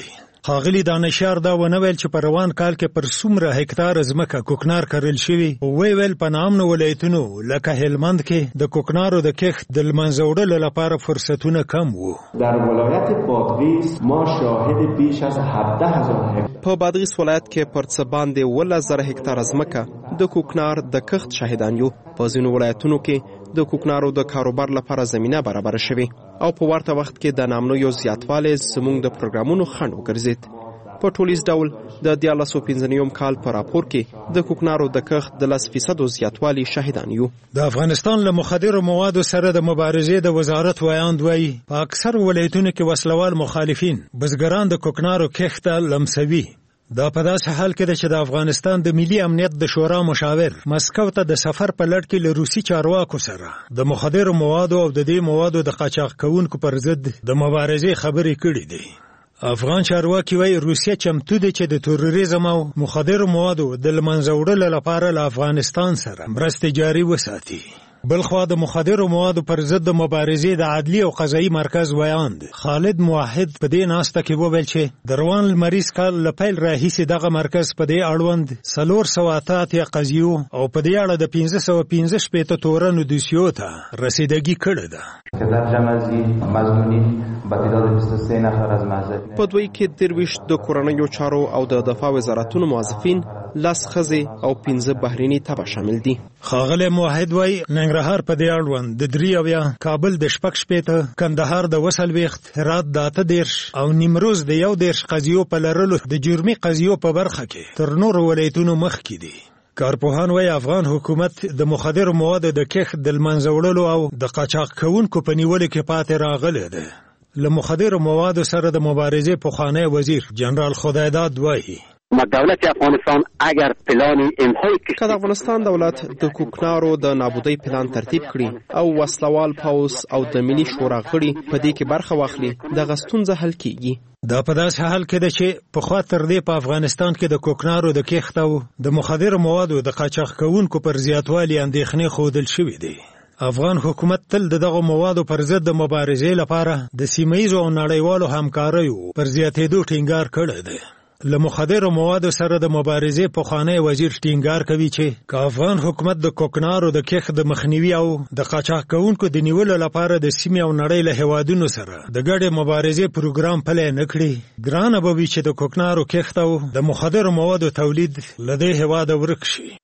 ښاغلي دانشیار دا ونه ویل چې په روان کال کې پر څومره هکتار ځمکه کوکنار کرل شوي. وی ویل په نامنو ولایتونو لکه هلمند کې د کوکنارو د کښت د لمنځه وړلو لپاره فرصتونه کم وو. در ولایت بادغیس ما شاهد بیش از هفده هزار هکتار په بادغیس ولایت کې پر څه باندې اوولس زره هکتار ځمکه د کوکنار د کښت شاهدان یو. په ځینو ولایتونو کې د کوکنارو د کاروبار لپاره زمینه برابر شوې او په ورته وخت کې د نامنویو زیاتوالی زموږ د پروګرامونو خنډ وګرځېد. په ټولیز ډول د دیارلس سوه پنځه نوي کال په راپور کې د کوکنارو د کښت د لس فیصدو زیاتوالي شاهدان یو. د افغانستان له مخدرو موادو سره د مبارزې د وزارت ویاند وایي په اکثر ولایتونو کې وسلوال مخالفین بزګران د کوکنارو کښت ته لمسوي. دا په داسې حال کې ده چې د افغانستان د ملي امنیت د شورا مشاور مسکو ته د سفر په لړ کې له روسي چارواکو سره د مخدرو موادو او د دې موادو د قاچاق کوونکو پر ضد د مبارزې خبرې کړې دي. افغان چارواکي وایي روسیه چمتو دی چې د تروریزم او مخدرو موادو د لمنځه وړلو لپاره له افغانستان سره مرستې جاري وساتي. بلخوا د مخدرو موادو پر ضد د مبارزې د عدلي او قضایي مرکز ویاند خالد موحد په دې ناسته کې وویل چې د روان لمریز کال له پیل راهیسې دغه مرکز په دې اړوند څلور سوه اته اتیا قضیو او په دې اړه د پنځه سوه پنځه شپېته تورنو دوسیو ته رسیدګي کړې ده. په دوی کې درویشت د کورنیو چارو او د دفاع وزارتونو موظفین، لس ښځې او پنځه بهریني تبع شامل دي. ښاغلی موحد وایي ننګرهار په دې اړوند د درې اویا، کابل د شپږ شپېته، کندهار د اوه څلوېښت، هرات د اته دېرش او نیمروز د یو دېرش قضیو په لرلو د جرمي قضیو په برخه کې تر نورو ولایتونو مخکې دي. کارپوهان وایي افغان حکومت د مخدرو موادو د کښت د لمنځه وړلو او د قاچاق کوونکو په نیولو کې پاتې راغلی دی. له مخدرو موادو سره د مبارزې پخوانی وزیر جنرال خدایداد وایي دولت افغانستان اگر پلان امهای که د افغانستان دولت د کوکنارو د نابودۍ پلان ترتیب کړي او وسلوال پوځ او د ملي شورا غړي په دې کې برخه واخلي، دغه ستونزه حل کیږي. دا په داسې حال کې ده چې پخوا تر دې په افغانستان کې د کوکنارو د کښت او د مخدرو موادو د قاچاق کوونکو پر زیاتوالي اندېښنې ښودل شوې دي. افغان حکومت تل د دغه موادو پر ضد د مبارزې لپاره د سیمه ییزو او نړیوالو همکاریو پر زیاتېدو ټینګار کړی دی. له مخدرو موادو سره د مبارزې پخوانی وزیر ټینګار کوي چې که افغان حکومت د کوکنارو د کښت د مخنیوي او د قاچاق کوونکو د نیولو لپاره د سیمې او نړۍ له هیوادونو سره د ګډې مبارزې پروګرام پلی نه کړي، ګرانه به وي چې د کوکنارو کښت او د مخدرو موادو تولید له دې هیواده ورک شي.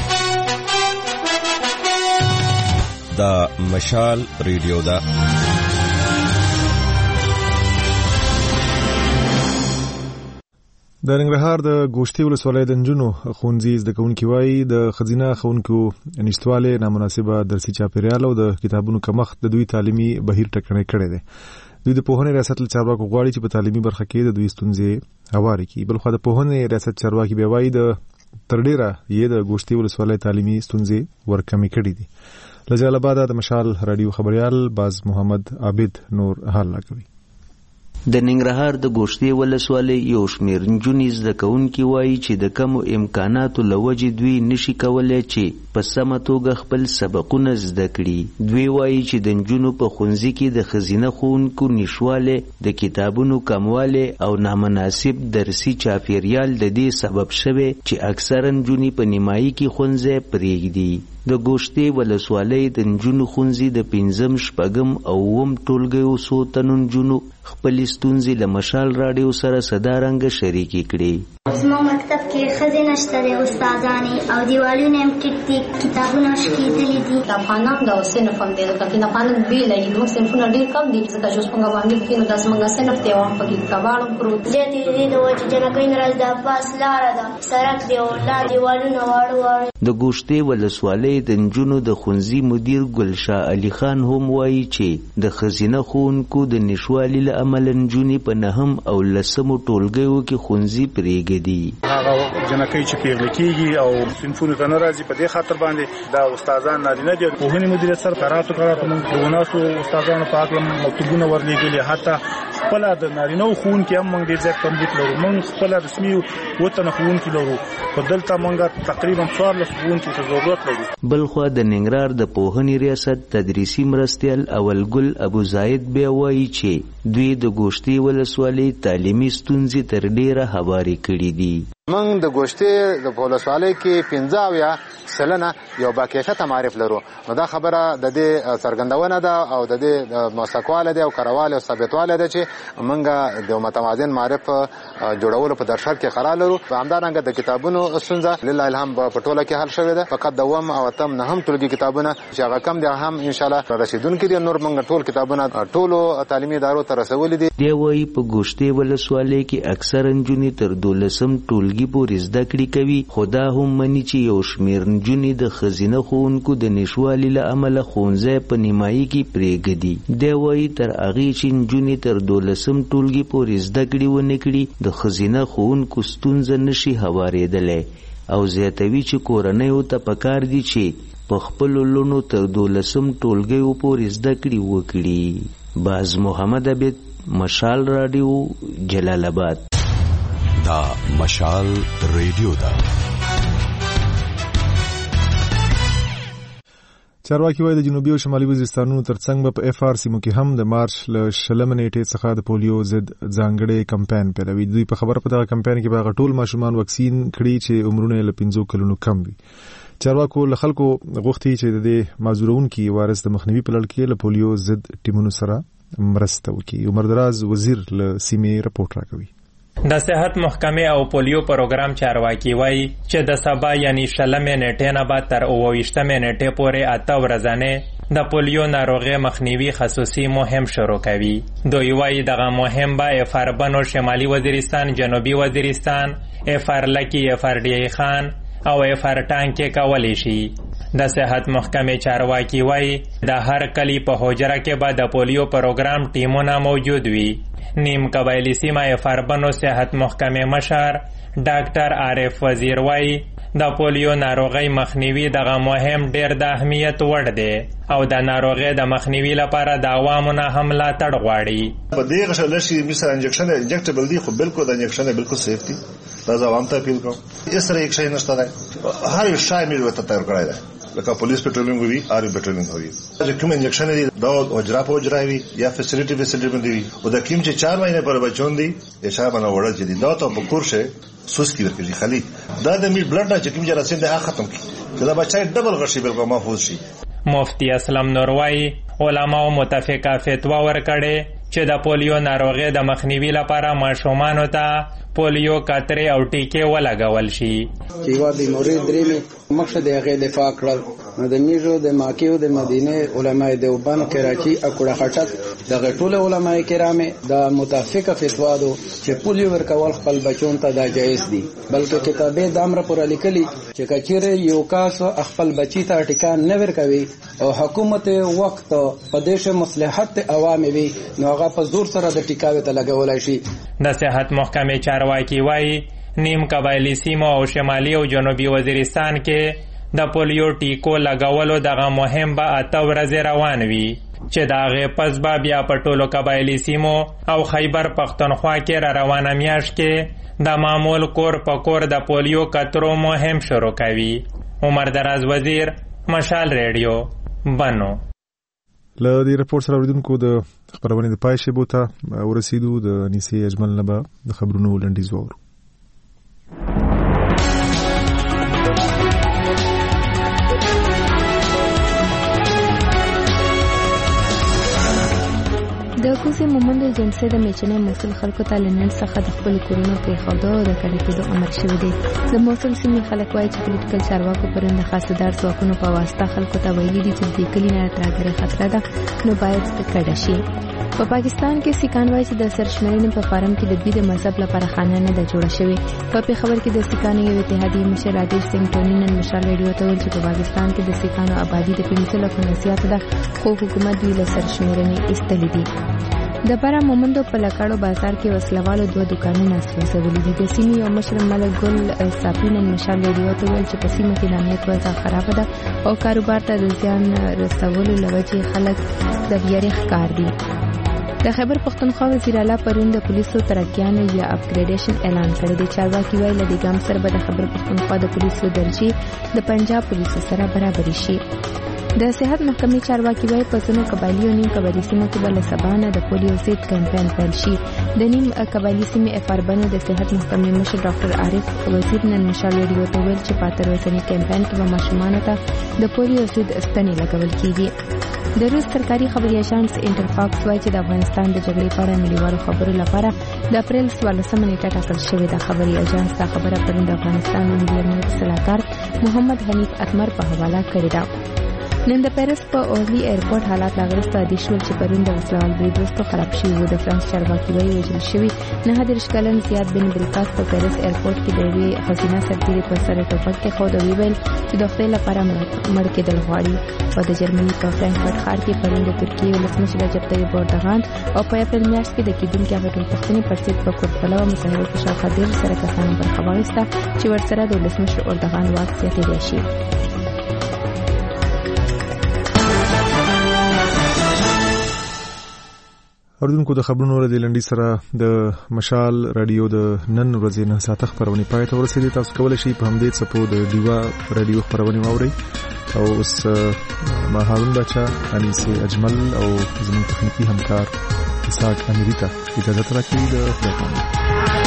دا مشال ریډیو ده. د ننګرهار د ګوشتي ولسوالۍ د نجونو ښوونځي زده کوونکي وایي د ښځینه ښوونکو نشتوالی، نامناسبه درسي چاپېریال او د کتابونو کمښت د دوی تعلیمي بهیر ټکنی کړی دی. دوی د پوهنې ریاست له چارواکو غواړي چې په تعلیمي برخه کې د دوی ستونزې هوارې کړي. بلخوا د پوهنې ریاست چارواکي بیا وایي د تر ډېره یې د ګوشتي ولسوالۍ تعلیمي ستونزې ورکمې کړي دي. له جلال آباده د مشال راډیو خبریال باز محمد عابد نور حال راکوي. د ننګرهار د ګوشتي ولسوالۍ یو شمېر نجونې زده کوونکي وایي چې د کمو امکاناتو له وجې دوی نشي کولی چې په سمه توګه خپل سبقونه زده کړي. دوی وایي چې د نجونو په ښوونځي کې د ښځینه ښوونکو نشوالی، د کتابونو کموالی او نامناسب درسي چاپېریال د دې سبب شوی چې اکثره نجونې په نیمایي کې ښوونځی پرېږدي. د ګوشتي ولسوالۍ د نجونو ښوونځي د پنځم، شپږم او اووم ټولګیو څو تنو نجونو خپلې ستونزې له مشال راډیو سره صدارنګه شریکې کړې. زما مکتب کې ښځې نشته دی، استادانې او دیوالونه هم ټیټ دي، کتابونه شکېدلي دي. کتابخانه هم د صنف هم دی، لکه کتابخانه بېله یي، زموږ صنفونه ډېر کم دي، ځکه چې اوس موږ باندې پکې نو دا زموږ صنف دی او هم پکې کتابان هم پروت. زیاتې د دې د وجې جنکۍ راز د عباس لاره ده، سړک دی او لاندې دیوالونه واړه واړه. د ګوشتي ولسوالۍ د نجونو د ښوونځي مدیر ګلشاه علي خان هم وایي چې د ښځینه ښوونکو د نشوالي له امله نجونې په نهم او لسمو ټولګیو کې ښوونځي پرېږدي. هغه جنکۍ چې پیغلې کیږي او صنفونو ته نه راځي په دې خاطر باندې دا استادان نارینه دي. پوهنې مدیریت سره قراراتو قراراتو موږ د وناسو استادانو په اړه مکتوبونه ورلېږلي، حتی خپل د نارینه ښوونکي هم موږ ډېر زیات کمبود لرو. موږ خپل رسمي وطن ښوونکي لرو، په دلته موږ تقریبا څوارلس ښوونکو ته ضرورت لرو. بلخوا د ننګرهار د پوهنې ریاست تدریسي مرستیال اولګل ابو زاید بیا وایي چې دوی د ګوشتي ولسوالۍ تعلیمي ستونزې تر ډیره هواري کړي دي. موږ د ګوشتي د ولسوالۍ کې پنځه اویا سلنه یو باکیفیته معرف لرو. نو دا خبره د دې څرګندونه ده او د دې موثقواله ده او کارواله او ثابتواله ده چې موږ د متوازن معرف جوړولو په درشل کې قرار لرو. همدارنګه د کتابونو ستونزه لله الحمد په ټوله کې حل شوې ده. فقط دوم او تم نه هم ټولګي کتابونه چې هغه کم دي هم ان شاء الله رسیدونکي دي. نور موږ ټول کتابونه ټولو تعلیمي ادارو ته رسولي دي. دی وايي په ګوشتي ولسوالۍ کې اکثر نجونې تر دولسم ټولګي پورې زده کړې کوي، خو دا هم مني چې یو شمېر نجونې د ښځینه ښوونکو د نشوالي له امله ښوونځی په نیمایي کې پرېږدي. دی وايي تر هغې چې نجونې تر دولسم ټولګي پورې زده کړې ونه کړي د ښځینه ښوونکو ستونزه نشي هوارېدلی، او زیاتوي چې کورنیو ته پکار دي چې په خپلو لوڼو تر دولسم ټولګیو پورې زده کړې وکړي. باز محمد عبید، مشال راډیو، جلال آباد. دا مشال ریډیو ده. چارواکي وایي د جنوبي او شمالي وزیرستانونو ترڅنګ به په اف آر سیمو کې هم د مارچ له شلمه نیټې څخه د پولیو ضد ځانګړی کمپاین پیلوي. دوی په خبره په دغه کمپاین کې به هغه ټول ماشومان واکسین کړي چې عمرونه یې له پنځو کلونو کم وي. چارواکو له خلکو غوښتي چې د دې معذورونکي وارث د مخنیوي په لړ کې له پولیو ضد ټیمونو سره مرسته وکړي. عمر دراز وزیر له سیمې رپورټ راکوي. د صحت محکمې او پولیو پروګرام چارواکي وایي چې د سبا یعنی شلمې نیټې نه بعد تر اوه ویشتمې نیټې پورې اته ورځنې د پولیو ناروغۍ مخنیوي خصوصي مهم شروع کوي. دوی وایي دغه مهم به اف آر بنو شمالي وزیرستان، جنوبي وزیرستان، اف آر لکی، اف آر ډی خان او اف آر ټانک کې کولی شي. د صحت محکمې چارواکي وایي د هر کلی په حجره کې به د پولیو پروګرام ټیمونه موجود وي. نیم قبایلی سیمه افربنو صحت محکمې مشر ډاکټر عارف وزیر وایي د پولیو ناروغۍ مخنیوي دغه مهم ډیر د اهمیت وړ دی او د ناروغۍ د مخنیوي لپاره د عوامو نه هم ملاتړ غواړي. په دې غشل شي مثلا انجکشن انجکټبل دی، خو بالکل د انجکشن بالکل سیف دی. دا عوام ته اپیل کوم اس طرح یک شی نشته ده. هر یو شی مې وته تیار کړی دی لکه پولیس پټرولینګ وي، آر پټرولینګ وي. چې کوم انجکشن دی دا حجره په حجره وي یا فیسیلیټي فیسیلیټي باندې وي او د کیم چې چار مهینه پر بچون دي حساب نه وړل چې دا ته په کورشه سوسکی ورکړي خالي دا د می بلډ چې کوم جراثیم ده ختم کی دا بچای ډبل غشي بالکل محفوظ شي. مفتی اسلم نوروي علماء متفقه فتوا ورکړي چې د پولیو ناروغۍ د مخنیوي لپاره ماشومانو ته پولیو قطرې او ټیکې ولګول شي. چې یو بیماری درې مقصد یې غي دفاع کړل نو د میجو د ماکیو د مدینه علماء دیوبند کراچي او کوړه خټک د غټول علماء کرام د متفقه فتوا دو چې پولیو ورکول خپل بچون ته دا جایز دي، بلکې کتابه د امر پر لیکلي چې کچېره یو کاس خپل بچی ته ټیکان نه ورکوي او حکومت وخت په دیش مصلحت عوام وي نو هغه په زور سره د ټیکاوي ته لګولای شي. د صحت محکمې چارواکي وایي نیم قبایلی سیمو او شمالي او جنوبي وزیرستان کې د پولیو ټیکو لګولو دغه مهم به اته ورځې روان وي چې د هغې پس به بیا په ټولو قبایلي سیمو او خیبر پښتونخوا کې را روانه میاشت کې د معمول کور په کور د پولیو قطرو مهم شروع کوي. عمر دراز وزیر، مشال ریډیو، بنو. له دې رپورټ سره اوریدونکو د خبرونې د پای شیبو ته ورسېدو. د انیسې اجمل نه به د خبرونو لنډیز واورو. د کوڅې مومند ایجنسۍ د میچنې موصل خلکو ته له نن څخه د خپلو کورونو پرېښودو او د کډه کېدو امر شوی دی. د موصل سیمې خلک وایي چې پولیټیکل چارواکو پرون د خاصدار ځواکونو په واسطه خلکو ته ویلي دي چې د کلي نه ترهګرۍ خطره ده نو باید کډه شي. په پاکستان کې سیکان وایي چې د سرشمېرنې په فارم کې د دوی د مذهب لپاره خانه نه ده جوړه شوې. په پېښور کې د سیکانو یو اتحادیې مشر راجیش سنګ ټوني نن مشال ریډیو ته ویل چې په پاکستان کې د سیکانو آبادي د پنځه لکو نه زیاته ده خو حکومت دوی له سرشمېرنې ایستلې دي. د بره مومندو په لکړو بازار کې وسلوالو دوه دکانونه سوځولي دي. د سیمې یو مشر ملک ګل صافي نن مشال ریډیو ته ویل چې په سیمه کې د امنیت وضع خرابه ده او کاروبار ته د زیان رسولو له وجې خلک د ویرې ښکار دي. د خیبر پښتونخوا وزیر اعلی پرون د پولیسو ترقیانو یا اپګریډیشن اعلان کړی دی. چارواکي وایي له دې ګام سره به د خیبر پښتونخوا د پولیسو درجې د پنجاب پولیسو سره برابرې شي. د صحت محکمې چارواکي وایي په ځینو قبایلي او نیم قبایلي سیمو کې به له سبا نه د پولیو ضد کمپاین پیل شي. د نیم قبایلي سیمې اف اربنو د صحت محکمې مشر ډاکټر عارف وزیر نن مشال ریډیو ته ویل چې په اتر ورځني کمپاین کې به ماشومانو ته د پولیو ضد ستنې لګول کیږي. د روس سرکاري خبري اژانس انټرفاکس وایي چې د افغانستان د جګړې په اړه نړیوالو خبرو لپاره د اپریل څوارلسمه نیټه ټاکل شوې ده. خبري اژانس دا خبره پرون د افغانستان ملي امنیت سلاکار محمد حنیف اتمر په حواله کړې ده. نن د پیرس په اورلی ایرپورټ حالات لا غرسته دي شول چې پرون د وسلوال برید وروسته خراب شوي وو. د فرانس چارواکي وایي وژل شوي نهه دېرش کلن زیاد بن بریکاس په پیرس ایرپورټ کې د یوې ښځینه سرتېرې په سر ټوپک کېښود او ویل چې د خدای لپاره مړ کېدل غواړي. او د جرمني په فرانکفرټ ښار کې پرون د ترکیې ولسمشر رجب طیب اردوغان او په اپریل میاشت کې د کېدونکي هغه ټولپوښتنې پر ضد په کورپلوه مظاهرو کې شاوخوا دېرش زره کسانو برخه واخیسته چې ورسره د ولسمشر اردوغان واک زیاتېدی شي. اوردونکو د خبرونو له لنډۍ سره د مشال رادیو د نن ورځې نه ساعته خبرونه پای ته ورسېدې. تاسو کولی شئ په همدې څپو د ډیوا رادیو خبرونه واورئ. او اوس ما هارون بچا انیس اجمل او زموږ تخنیکی همکار اسحاق امیری ته اجازه راکړئ. د خبرونه